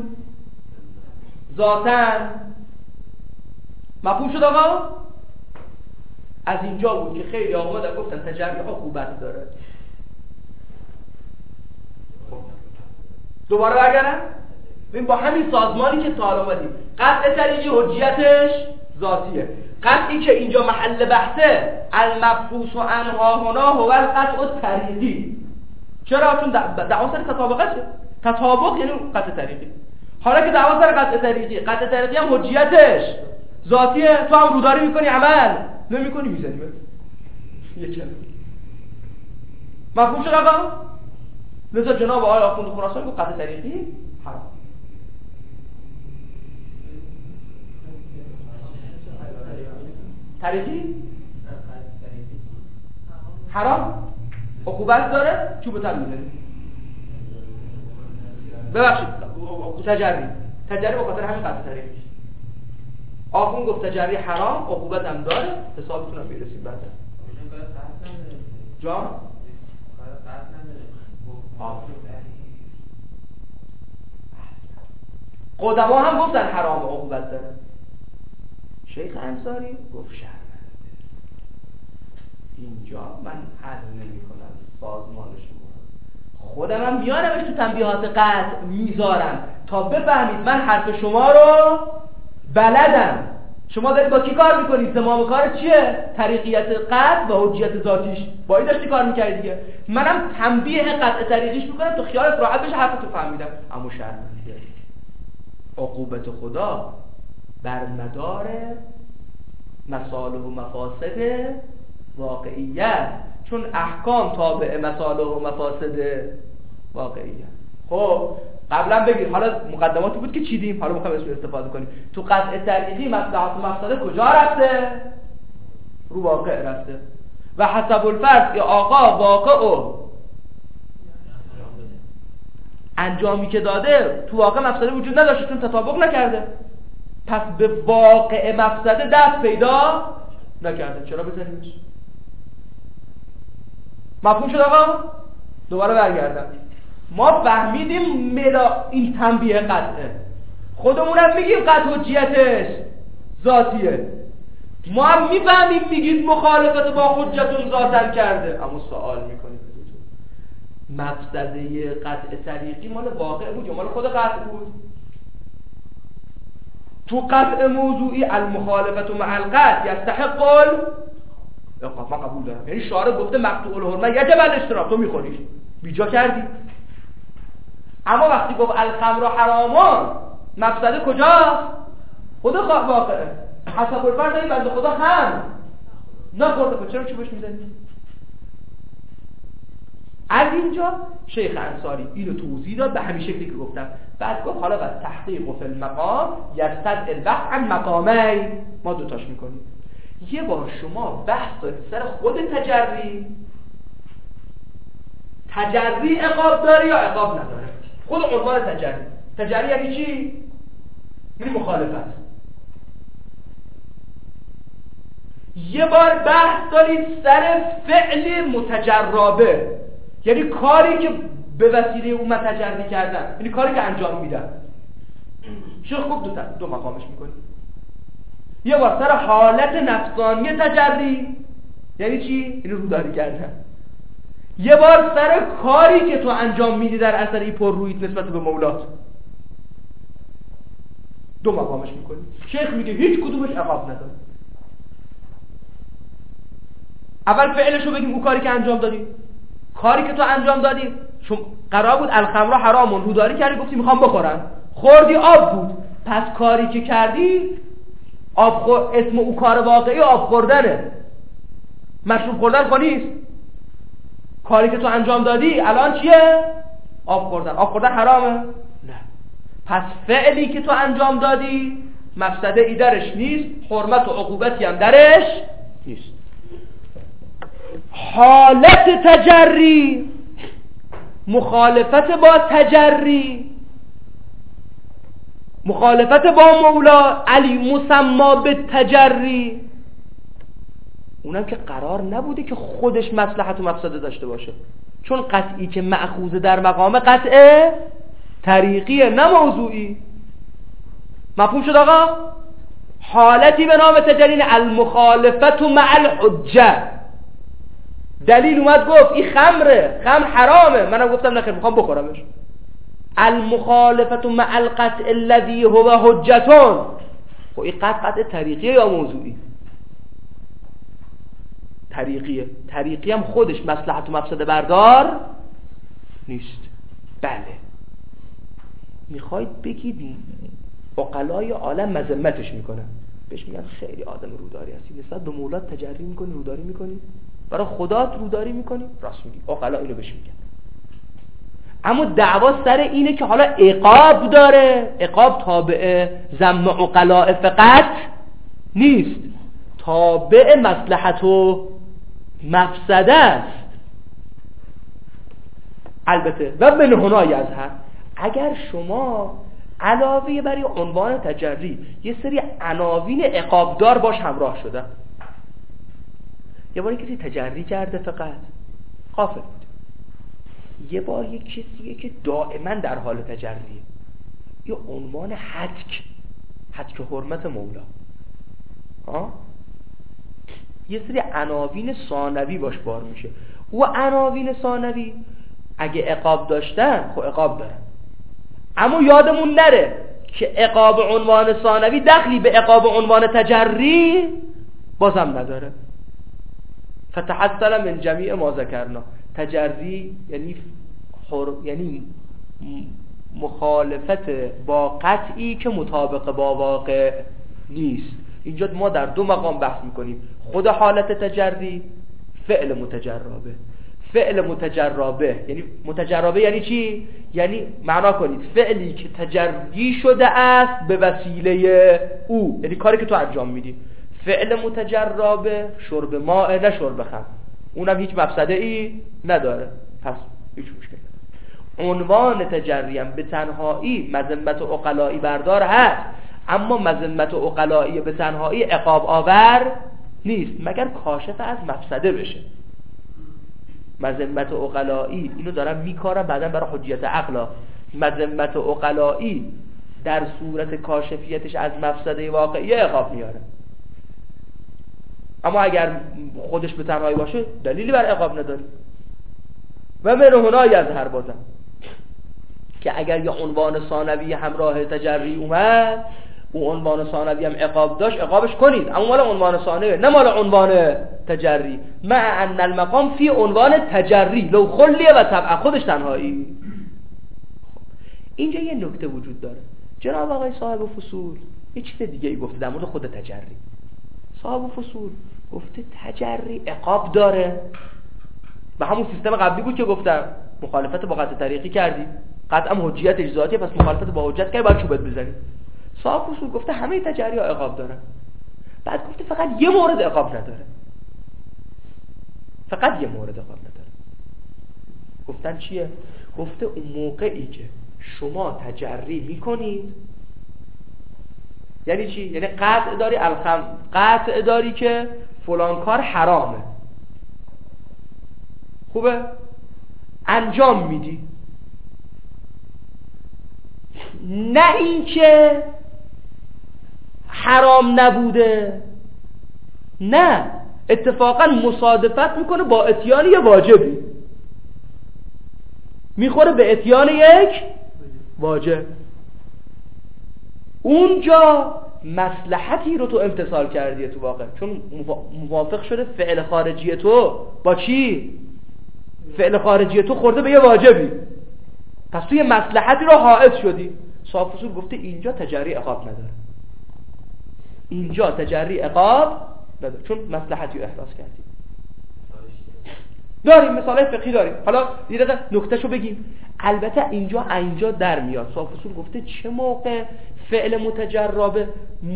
ذاتن. مفهوم شد آقا؟ از اینجا بود که خیلی آقا در گفتن تجربی عقوبت داره. دوباره برگردم ببین با همین سازمانی که تا حالا اومدیم، قطع طریقی حجیتش ذاتیه، قطعی که اینجا محل بحثه المبحوث عنها هنا هو القطع الطریقی. چرا؟ چون دعوا سر تطابقشه. تطابق یعنی قطع طریقی. حالا که دعوا سر قطع طریقی، قطع طریقی هم حجیتش ذاتیه، تو هم روداری میکنی عمل نمیکنی میزنی بس یه کلمه. مفهوم شد آقا؟ لذا جناب آقای آخوند خراسانی گفت قطع طریقی حرام. طریقی حرام عقوبت داره، چوب تر میزنی. ببخشید تجری به خاطر همین قطع طریقی. آخوند گفت تجری حرام، عقوبت هم داره، حسابتون هم میرسیم بعد. جان؟ قدما هم گفتن حرام عقوبت داره. شیخ انصاری گفت شرمنده. اینجا من حل نمی کنم سازمان شما، خودم هم میارمش تو تنبیهات قطع میذارم تا بفهمید من حرف شما رو بلدم. شما دارید با کی کار میکنید؟ زمام کار چیه؟ طریقیت قطع و حجیت ذاتیش. با این داشتی کار میکردی دیگه. منم تنبیه قطع طریقیش میکنم تو خیالت راحت بشه حرفتو فهمیدم. اما شرمنده. عقوبت خدا بر مدار مصالح و مفاسد واقعیت، چون احکام تابع مصالح و مفاسد واقعیت. خب قبلا بگید، حالا مقدماتی بود که چیدیم، حالا میخوایم ازش استفاده کنیم. تو قطع طریقی مصلحت و مفسده کجا رفته؟ رو واقع رفته. و حسب الفرض یا آقا واقع و انجامی که داده تو واقع مفسده وجود نداشته چون تطابق نکرده، پس به واقع مفسده دست پیدا نکرده. چرا بزنیمش؟ مفهوم شد آقا؟ دوباره برگردم. ما فهمیدیم این تنبیه قطعه، خودمونم میگیم قطع حجیتش ذاتیه، ما هم میفهمیم میگید مخالفت با حجتون ذاتن کرده. اما سوال میکنیم مفسده قطع طریقی مال واقع بود یا مال خود قطع بود؟ تو قطع موضوعی المخالفت مع القطع یستحق العقاب. من قبول دارم، یعنی شارع گفته مقطوع الحرمه یجب الاشتراک، تو میخوریش بیجا کردی. اما وقتی گفت الخمر حرامان، مفسده کجاست؟ خود واقعه. حسب الفرض این بنده خدا خمر نخورده، چرا چوبش میزنی؟ از اینجا شیخ انصاری اینو توضیح داد به همین شکلی که گفتم. بعد گفت حالا بعد تحقیق و فی المقام یستدعی البحث عن مقامی. ما دوتاش میکنیم. یه بار شما بحث دارید سر خود تجری عقاب داره یا عقاب نداره. خود عنوان تجری یعنی چی؟ یعنی مخالفت. یه بار بحث دارید سر فعل متجربه، یعنی کاری که به وسیله اون متجری کردن، یعنی کاری که انجام میدن. شیخ خوب دو مقامش میکنی. یه بار سر حالت نفسانی تجری، یعنی چی؟ یعنی روداری کردن. یه بار سر کاری که تو انجام میدی در اثر این پر رویت نسبت به مولات. دو مقامش میکنی. شیخ میگه هیچ کدومش عقاب نداره. اول فعلشو بگیم، اون کاری که انجام دادی، کاری که تو انجام دادی. چون قرار بود الخمر حرامون، روداری کردی، گفتی میخوام بخورم، خوردی آب بود، پس کاری که کردی اسم اون کار واقعی آب خوردنه، مشروب خوردن خب نیست. کاری که تو انجام دادی الان چیه؟ آب خوردن. آب خوردن حرامه؟ نه. پس فعلی که تو انجام دادی مفسده ای درش نیست، حرمت و عقوبتی هم درش نیست. حالت تجری مخالفت با تجری، مخالفت با مولا علی مسما به تجری، اونم که قرار نبوده که خودش مصلحت و مفسده داشته باشه، چون قطعی که مأخوذ در مقام قطع طریقیه نه موضوعی. مفهوم شد آقا؟ حالتی به نام تجرین المخالفت مع الحجه. دلیل اومد گفت این خمره، خمر حرامه، منم گفتم نخیر میخوام بخورمش. المخالفت مع القطع الذي هو حجتون، خب این قطع طریقیه یا موضوعی؟ طریقیه. طریقی هم خودش مصلحت و مفسده بردار نیست. بله میخواید بگید عقلای عالم مذمتش میکنن، بهش میگن خیلی آدم روداری هستی، نسبت به مولات تجری میکنی، روداری میکنی، برای خدات روداری میکنی، راست میگی، عقلا اینو بهش میگن. اما دعوا سر اینه که حالا عقاب داره، عقاب تابع ذم عقلاء فقط نیست، تابع مصلحت و مفسده است. البته و من هنا یظهر، اگر شما علاوه بر عنوان تجری یه سری عناوین عقابدار باش همراه شده، یه بار کسی تجری کرده فقط غافل بود، یه بار یک کسیه که دائما در حال تجریه، یه عنوان حتک حرمت مولا، یه سری عناوین ثانوی باش بار میشه. و عناوین ثانوی اگه عقاب داشتن خب عقاب دارن، اما یادمون نره که عقاب عنوان ثانوی دخلی به عقاب عنوان تجری بازم نداره. فتحصل من جمیع ما ذکرنا، تجری یعنی مخالفت با قطعی که مطابق با واقع نیست. اینجا ما در دو مقام بحث میکنیم، خود حالت تجری، فعل متجربه. فعل متجربه یعنی متجربه یعنی چی؟ یعنی معنا کنید فعلی که تجری شده است به وسیله او، یعنی کاری که تو انجام میدی. فعل متجربه شرب ماء نه شرب خمر، اونم هیچ مفسده ای نداره، پس هیچ مشکل نداره. عنوان تجری هم به تنهایی مذمت عقلائی بردار هست، اما مذمت عقلائی به تنهایی عقاب آور نیست مگر کاشف از مفسده بشه. مذمت عقلائی اینو دارم میکارم بعداً برای حجیت عقلا، مذمت عقلائی در صورت کاشفیتش از مفسده واقعی عقاب میاره، اما اگر خودش به تنهایی باشه دلیلی بر عقاب نداری. و من هنا یظهر بازم که اگر یه عنوان ثانوی همراه تجری اومد، اون عنوان ثانوی هم عقاب داشت، عقابش کنید، اما مال عنوان ثانوی نه مال عنوان تجری. مع ان المقام فی عنوان تجری لو خلیه و طبع، خودش تنهایی. اینجا یه نکته وجود داره. جناب آقای صاحب فصول یه چیز دیگه ای گفته در مورد خود تجری. صاحب فصول گفته تجری عقاب داره، و همون سیستم قبلی بود که گفتم مخالفت با قطع طریقی کردی، قطعا حجیت اجزاتی، پس مخالفت با حجت کردی باید چوبت بزنی. صاحب فصول گفته همه تجری ها عقاب دارن، بعد گفته فقط یه مورد عقاب نداره، فقط یه مورد عقاب نداره. گفتن چیه؟ گفته اون موقعی که شما تجری میکنید، یعنی چی؟ یعنی قطع داری قطع داری که فلان کار حرامه، خوبه؟ انجام میدی، نه این که حرام نبوده، نه اتفاقا مصادفت میکنه با اتیان یه واجبی، میخوره به اتیان یک واجب. اونجا مصلحتی رو تو امتثال کردی تو واقع، چون موافق شده فعل خارجی تو با چی؟ فعل خارجی تو خورده به یه واجبی، پس توی مصلحتی رو حائز شدی. صاحب فصول گفته اینجا تجری عقاب نداره، اینجا تجری عقاب نداره، چون مصلحتی رو احراز کردی. داریم مثالای فقهی داریم، حالا یه دقیقه نکتهشو بگیم. البته اینجا در میاد. صاحب فصول گفته چه موقع فعل متجربه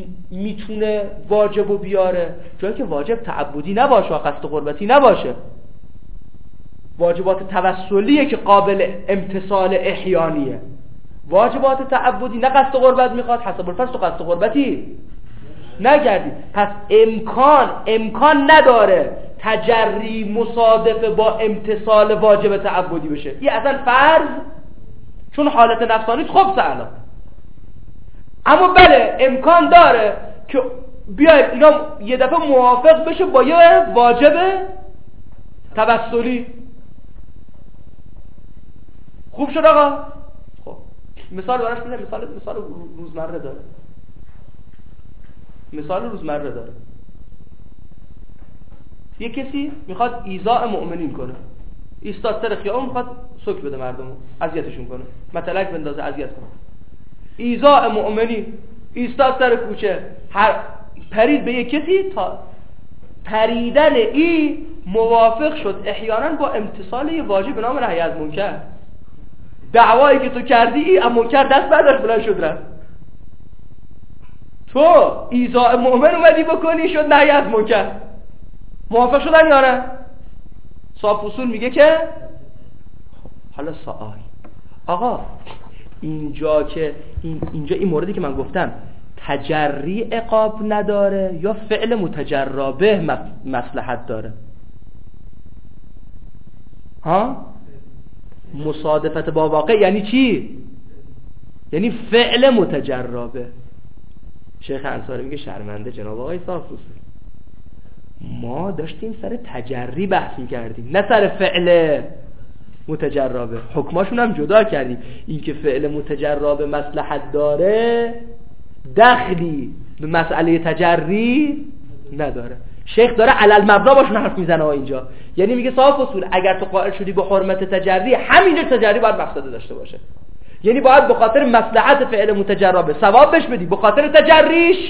میتونه واجبو بیاره؟ جایی که واجب تعبدی نباشه، قصد قربتی نباشه. واجبات توسلیه که قابل امتثال احیانیه. واجبات تعبدی نه قصد قربت میخواد، حسب الفرض تو قصد قربتی نکردی، پس امکان نداره تجری مصادف با امتثال واجب تعبدی بشه. این اصلا فرض، چون حالت نفسانیت خب سهلا. اما بله امکان داره که بیاید اینا یه دفعه موافق بشه با یه واجب توسلی. خوب شد آقا؟ خب مثال براش میزنم. مثال روزمره داره. مثال روزمره داره. یه کسی میخواد ایذاء مؤمنین کنه، ایستاد سر خیابون میخواد سوک بده مردمو، اذیتشون کنه، متلک بندازه اذیت کنه. ایذاء مؤمنین، ایستاد سر کوچه، هر پرید به یک کسی، تا پریدن ای موافق شد احیانا با امتثال یه واجب به نام نهی از منکر. دعوایی که تو کردی ای از منکر دست برداشت بلند شد رفت. تو ایذاء مؤمن اومدی بکنی شد نهی از منکر. موافق شدن یا نه؟ صاحب اصول میگه که حالا سوال آقا اینجا که اینجا این موردی که من گفتم تجری عقاب نداره یا فعل متجرا به مصلحت داره؟ ها؟ مصادفت با واقع یعنی چی؟ یعنی فعل متجرا به. شیخ انصاری میگه شرمنده جناب آقای صاحب اصول، ما داشتیم سر تجری بحث می‌کردیم نه سر فعل متجرا به. حکماشون هم جدا کردیم. این که فعل متجرا به مصلحت داره دخلی به مسئله تجری نداره. شیخ داره علل مبنا باشون حرف میزنه اینجا. یعنی میگه صاحب اصول اگر تو قائل شدی به حرمت تجری، همینجا تجری باید مقصد داشته باشه. یعنی باید به خاطر مصلحت فعل متجرا به ثواب بهش بدی، به خاطر تجریش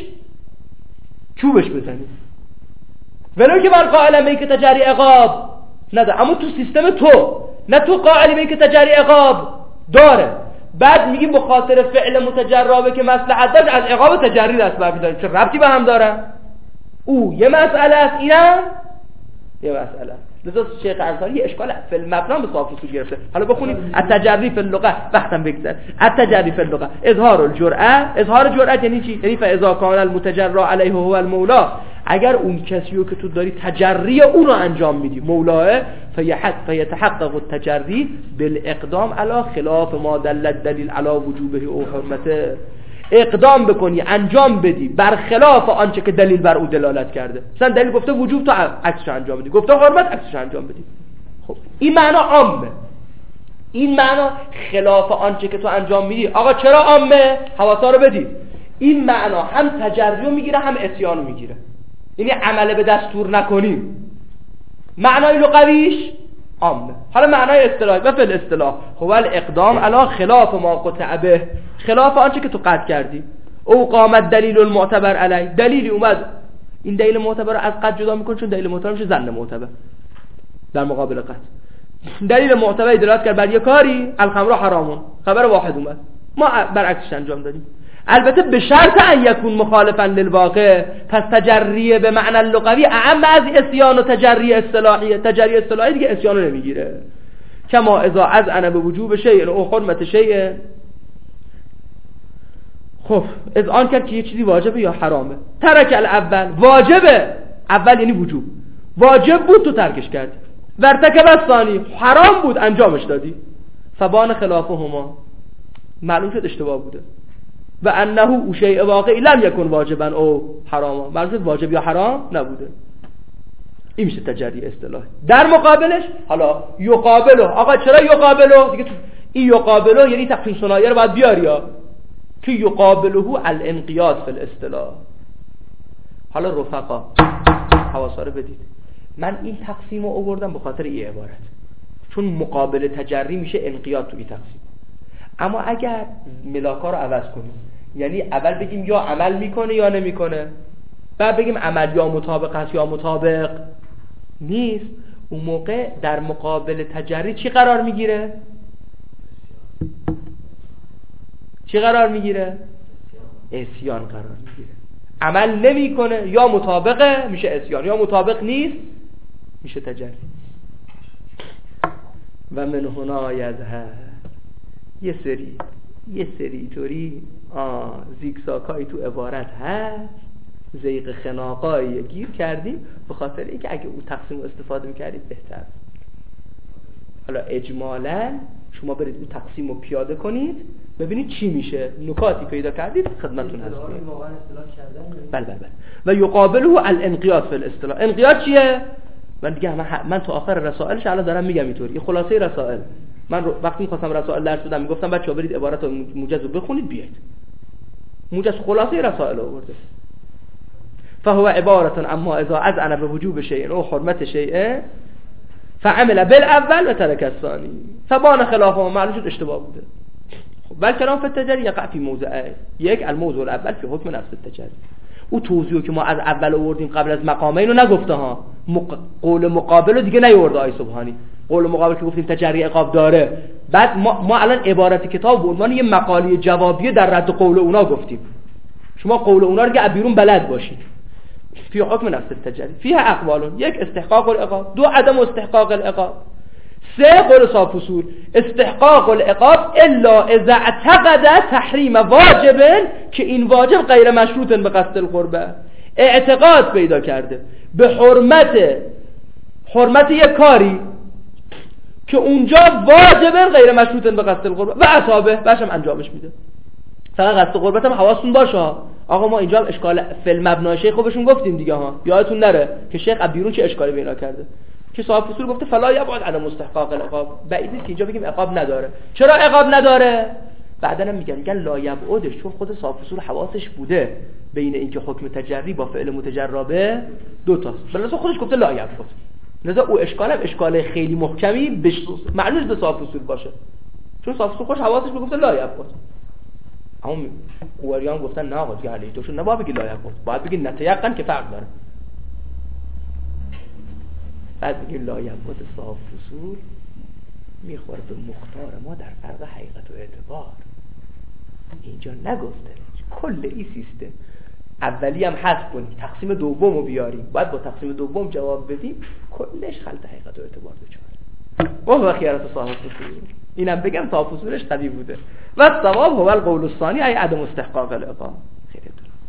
چوبش بزنی. ولو که من قائلم به که تجری عقاب نداره، اما تو سیستم تو نه تو قائلی به که تجری عقاب داره. بعد میگیم به خاطر فعل متجرا که مصلحت داشت از عقاب تجری دست برمی‌داریم. چه ربطی به هم داره؟ او یه مسئله است، اینم یه مسئله است. لذا شیخ انصاری اشکال فی المبنا به صاحب اصول گرفته. حالا بخونیم التجری فی اللغه، وقتم بگذر. التجری فی اللغه اظهار الجرأه. اظهار جرأت یعنی چی؟ یعنی فاذا کان المتجرا علیه هو المولا، اگر اون کسی رو که تو داری تجری اون رو انجام میدی مولاه، فیتحقق التجری بالاقدام علی خلاف ما دل الدلیل علی وجوبه او حرمته. اقدام بکنی، انجام بدی برخلاف آنچه که دلیل بر او دلالت کرده. مثلا دلیل گفته وجوب، تو عکسش انجام بدی، گفته حرمت، عکسش انجام بدی. خب این معنا عامه. این معنا خلاف آنچه که تو انجام میدی. آقا چرا عامه؟ حواسا رو بدید. این معنا هم تجری میگیره هم عصیان میگیره. یعنی عمل به دستور نکنیم. معنای لغویش عامه. حالا معنای اصطلاحی و فی الاصطلاح هو الاقدام علی خلاف ما قطع به، خلاف آنچه که تو قطع کردی. او قامت دلیل المعتبر علی، دلیلی اومد این دلیل معتبر رو از قطع جدا میکنه، چون دلیل معتبر میشه ظن معتبر در مقابل قطع. دلیل معتبر دلالت کرد بر یه کاری، الخمر حرامون، خبر واحد اومد، ما برعکسش انجام دادیم. البته به شرط ان یکون مخالفا للواقع. پس تجری به معنی لغوی اعم از عصیان و تجری اصطلاحی. تجری اصطلاحی دیگه عصیان رو نمیگیره. کما اذا اذعن به وجوب شیء او حرمت شیء. خب اذعان کرد که یه چیزی واجبه یا حرامه. ترک الاول، واجبه اول یعنی وجوب، واجب بود تو ترکش کردی. ورتکب الثانی، حرام بود انجامش دادی. فبان خلافهما، معلوم شد اشتباه بوده. و انه او شیء واقعی لم یکن واجبا او حراما، معلوم شد واجب یا حرام نبوده. این میشه تجری اصطلاحی. در مقابلش حالا یقابله. آقا چرا یقابله؟ دیگه این یقابله یعنی تقسیم ثنایی رو باید بیاری یا که یقابله الانقیاد فی الاصطلاح. حالا رفقا حواسا رو بدید، من این تقسیم رو آوردم به خاطر این عبارت، چون مقابل تجری میشه انقیاد تو این تقسیم. اما اگر ملاکا رو عوض کنیم، یعنی اول بگیم یا عمل میکنه یا نمیکنه، بعد بگیم عمل یا مطابق است یا مطابق نیست، اون موقع در مقابل تجری چی قرار میگیره؟ چی قرار میگیره؟ عصیان قرار میگیره. عمل نمیکنه یا مطابقه میشه عصیان، یا مطابق نیست میشه تجری. و من هنا یذهب. یه سری طوری زیگزاگ‌هایی تو عبارت هست، زیغ خناقایی گیر کردیم به خاطر اینکه اگه اون تقسیم رو استفاده می‌کردید بهتر. حالا اجمالاً شما برید اون تقسیم رو پیاده کنید ببینید چی میشه، نکاتی پیدا کردید خدمتتون هست. واقعا اصطلاح کردن. بله. و یقابله الانقیاد فی الاصطلاح. انقیاد چیه؟ من دیگه من تو آخر رسائلش الان دارم میگم اینطوری. یه خلاصه رسائل. من وقتی می‌خواستم رسائل درس بدم میگفتم بچه‌ها برید عبارات موجز رو بخونید بیاید. موجز خلاصه رسائل آورده. فهو عبارة اما اذا اذعن بوجوب شيء او حرمت شيء فعمل بالاول و ترك الثاني فبان خلافه، معلوم شد اشتباه بوده. خب بل کلام فی التجری یقع فی موضعه. یک الموضوع الاول فی حکم نفس التجری. او توضیحی که ما از اول آوردیم قبل از مقامین رو نگفته ها، قول مقابل رو دیگه نیورده آی سبحانی. قول مقابل که گفتیم تجری عقاب داره، بعد ما الان عبارت کتاب به عنوان یه مقاله جوابیه در رد قول اونا گفتیم. شما قول اونا رو که بیرون بلد باشید. فی حکم نفس التجری فیها اقوال: یک استحقاق العقاب، دو عدم استحقاق العقاب، سه قول صاف اصول استحقاق العقاب الا اذا اعتقد تحریم واجب، که این واجب غیر مشروط به قصد القربه، اعتقاد پیدا کرده به حرمت یک کاری که اونجا واجب غیر مشروط به قصد القربه و اصابه باشم انجامش میده. فقط قصد قربت هم حواستون باشه. آقا ما اینجا اشکال فعل مبنای شیخ بهشون گفتیم دیگه ها، یادتون نره که شیخ از بیرون چه اشکالی به اینا کرده که صاحب اصول گفته فلا یبعد عن مستحقاق العقاب. بعید نیست که اینجا بگیم عقاب نداره. چرا عقاب نداره؟ بعداً هم میگن لا یبعدش، چون خود صاحب اصول حواسش بوده بین اینکه حکم تجری با فعل متجربه دو تاست، بلکه خودش گفته لا یبعد. لذا او اشکال خیلی محکمی معنیش به صاحب اصول باشه، چون صاحب اصول خودش حواسش گفته لا یبعد. اما قواریان گفتن نه آقا دیگه علی توشون نباید بگی لا یبعد، باید بگی نتیقن که فرق داره. بعد بگی لا یبعد صاحب اصول میخوره به مختار ما در فرق حقیقت و اعتبار. اینجا نگفته کل این سیستم اولی هم حذف کنیم، تقسیم دوم رو بیاریم، باید با تقسیم دوم جواب بدیم، کلش خلط حقیقت و اعتبار بچاره. و خیارت صاحب اصول اینم بگم صاحب اصولش قوی بوده. و ثواب هو القول الثانی ای عدم استحقاق العقاب. خیلی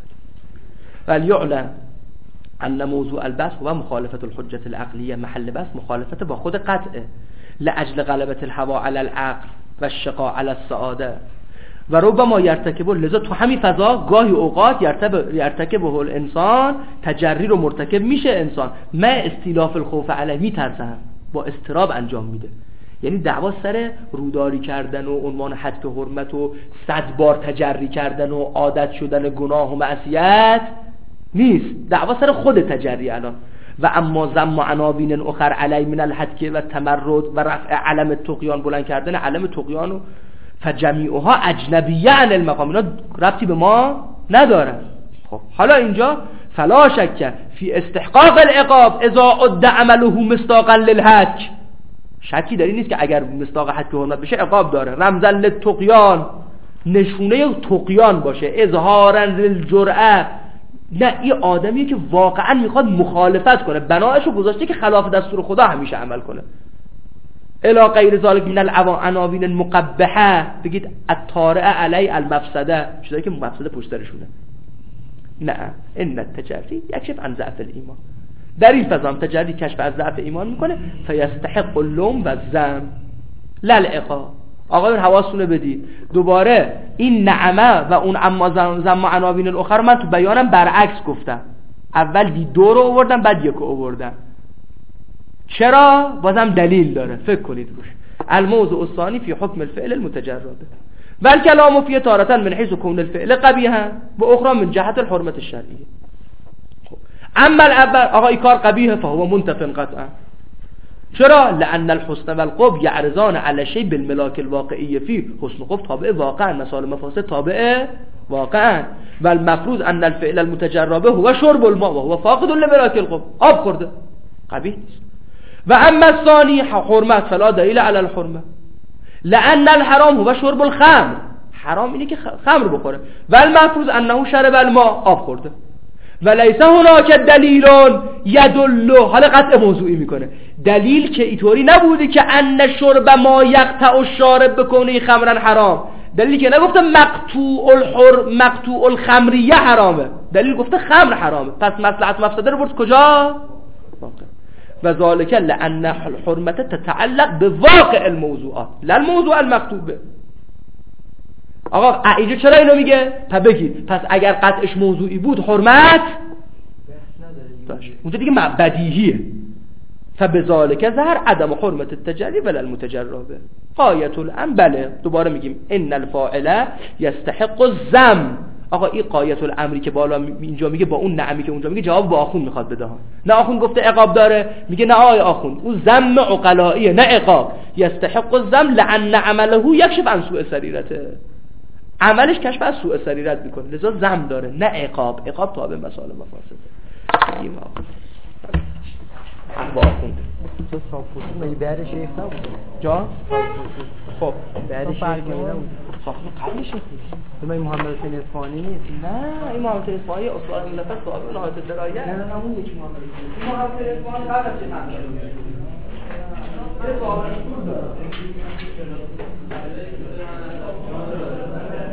درست. ولیعلم ان موضوع البحث هو مخالفت الحجة العقلیه، محل بحث مخالفت با خود قطعه، لاجل غلبت الهوا علی العقل و الشقاء علی السعاده و ربما یرتکبه. لذا تو همین فضا گاهی اوقات یرتکبه الانسان، تجری رو مرتکب میشه انسان، ما استیلاف الخوف علیه، میترسن، با استراب انجام میده. یعنی دعوا سر روداری کردن و عنوان حد حرمت و 100 بار تجری کردن و عادت شدن گناه و معصیت نیست، دعوا سر خود تجری الان. و اما ذم عناوین اخر علی من الحد و تمرد و رفع علم طغیان، بلند کردن علم طغیان و فجمیعها اجنبیه عن المقام، اینا ربطی به ما ندارن. خب حالا اینجا فلا شک فی استحقاق العقاب اذا عد عمله مصداقا للحد، شکی داری نیست که اگر مصداق حد و حرمت بشه عقاب داره. رمزا للطغیان، نشونه طغیان باشه، اظهارا للجرأه، نه این آدمیه که واقعا میخواد مخالفت کنه، بنایشو گذاشته که خلاف دستور خدا همیشه عمل کنه. الا غیر ذالک من العناوین المقبحه، بگید الطارئه علی المفسده، چیزایی که مفسده پشت سرشونه. نه ان التجری یکشف عن ضعف الایمان، در این فضا هم تجری کشف از ضعف ایمان میکنه. فیستحق اللوم و الذم لا العقاب. آقایون حواستونه بدید، دوباره این نعمه و اون اما ذم عناوین الاخر من تو بیانم برعکس گفتم. اول دو رو آوردم بعد یک رو آوردم. چرا؟ بازم دلیل داره، فکر کنید روش. الموضوع الثانی فی حکم الفعل المتجربه و الكلام فی تارة من حيث كون الفعل قبیحا و اخرى من جهت الحرمت الشرعیه. اما الاول آقا این کار قبیحه فهو منتف قطعا. چرا؟ لان الحسن والقبح يعرضان على شيء بالملاك الواقعي فيه. حسن و قبح تابع واقعا، مسائل مفاسد تابع واقعا. و المفروض ان الفعل المتجربه هو شرب الماء و هو فاقد لملاك القبح، آب خورده، قبیح نیست. و اما الثانی حرمت فلا دلیل علی الحرمه لان الحرام هو شرب الخمر، حرام اینه که خمر بخوره. و المفروض انه شرب الماء، آب خورده. ولیس هناک دلیل یدل، حالا قطع موضوعی میکنه، دلیل که اینطوری نبوده که ان شرب ما یقطع الشارب بکنه خمرا حرام، دلیلی که نگفته مقطوع الخمریه حرامه، دلیل گفته خمر حرامه. پس مصلحت مفسده رو برد کجا؟ و ذالک لان الحرمت تتعلق به واقع الموضوعات لا الموضوع المكتوبه. آقا اینجا چرا اینو میگه؟ تا بگید پس اگر قطعش موضوعی بود حرمت داشت، اونجا دیگه بدیهیه. فبذالک ظهر عدم حرمت التجری ولا المتجربه. قایت الامر، بله دوباره میگیم ان الفاعل یستحق الذم. آقا این قایت الامری که بالا اینجا میگه با اون نعمی که اونجا میگه جواب با آخون میخواد بده ها. نه آخون گفته عقاب داره، میگه نه آقای آخون اون ذم عقلائیه نه عقاب. یستحق الذم لان عمله یکشف عن سوء سریرته، عملش کشف از سوء سریرت میکنه لذا ذم داره نه عقاب. عقاب تابع مسائل مفاسده. میگیم با آخون تو صافوسی مگه بعد شیخ نبود؟ جا؟ خب بعد شیخ نبود؟ خب قبل شیخ تو مگه محمد حسین اصفهانی نیست؟ نه این محمد حسین اصفهانی اصلاح ملت صاحب نهایت درایه. نه همون یکی محمد حسین. محمد حسین اصفهانی قبل از چه محمد یه صاحب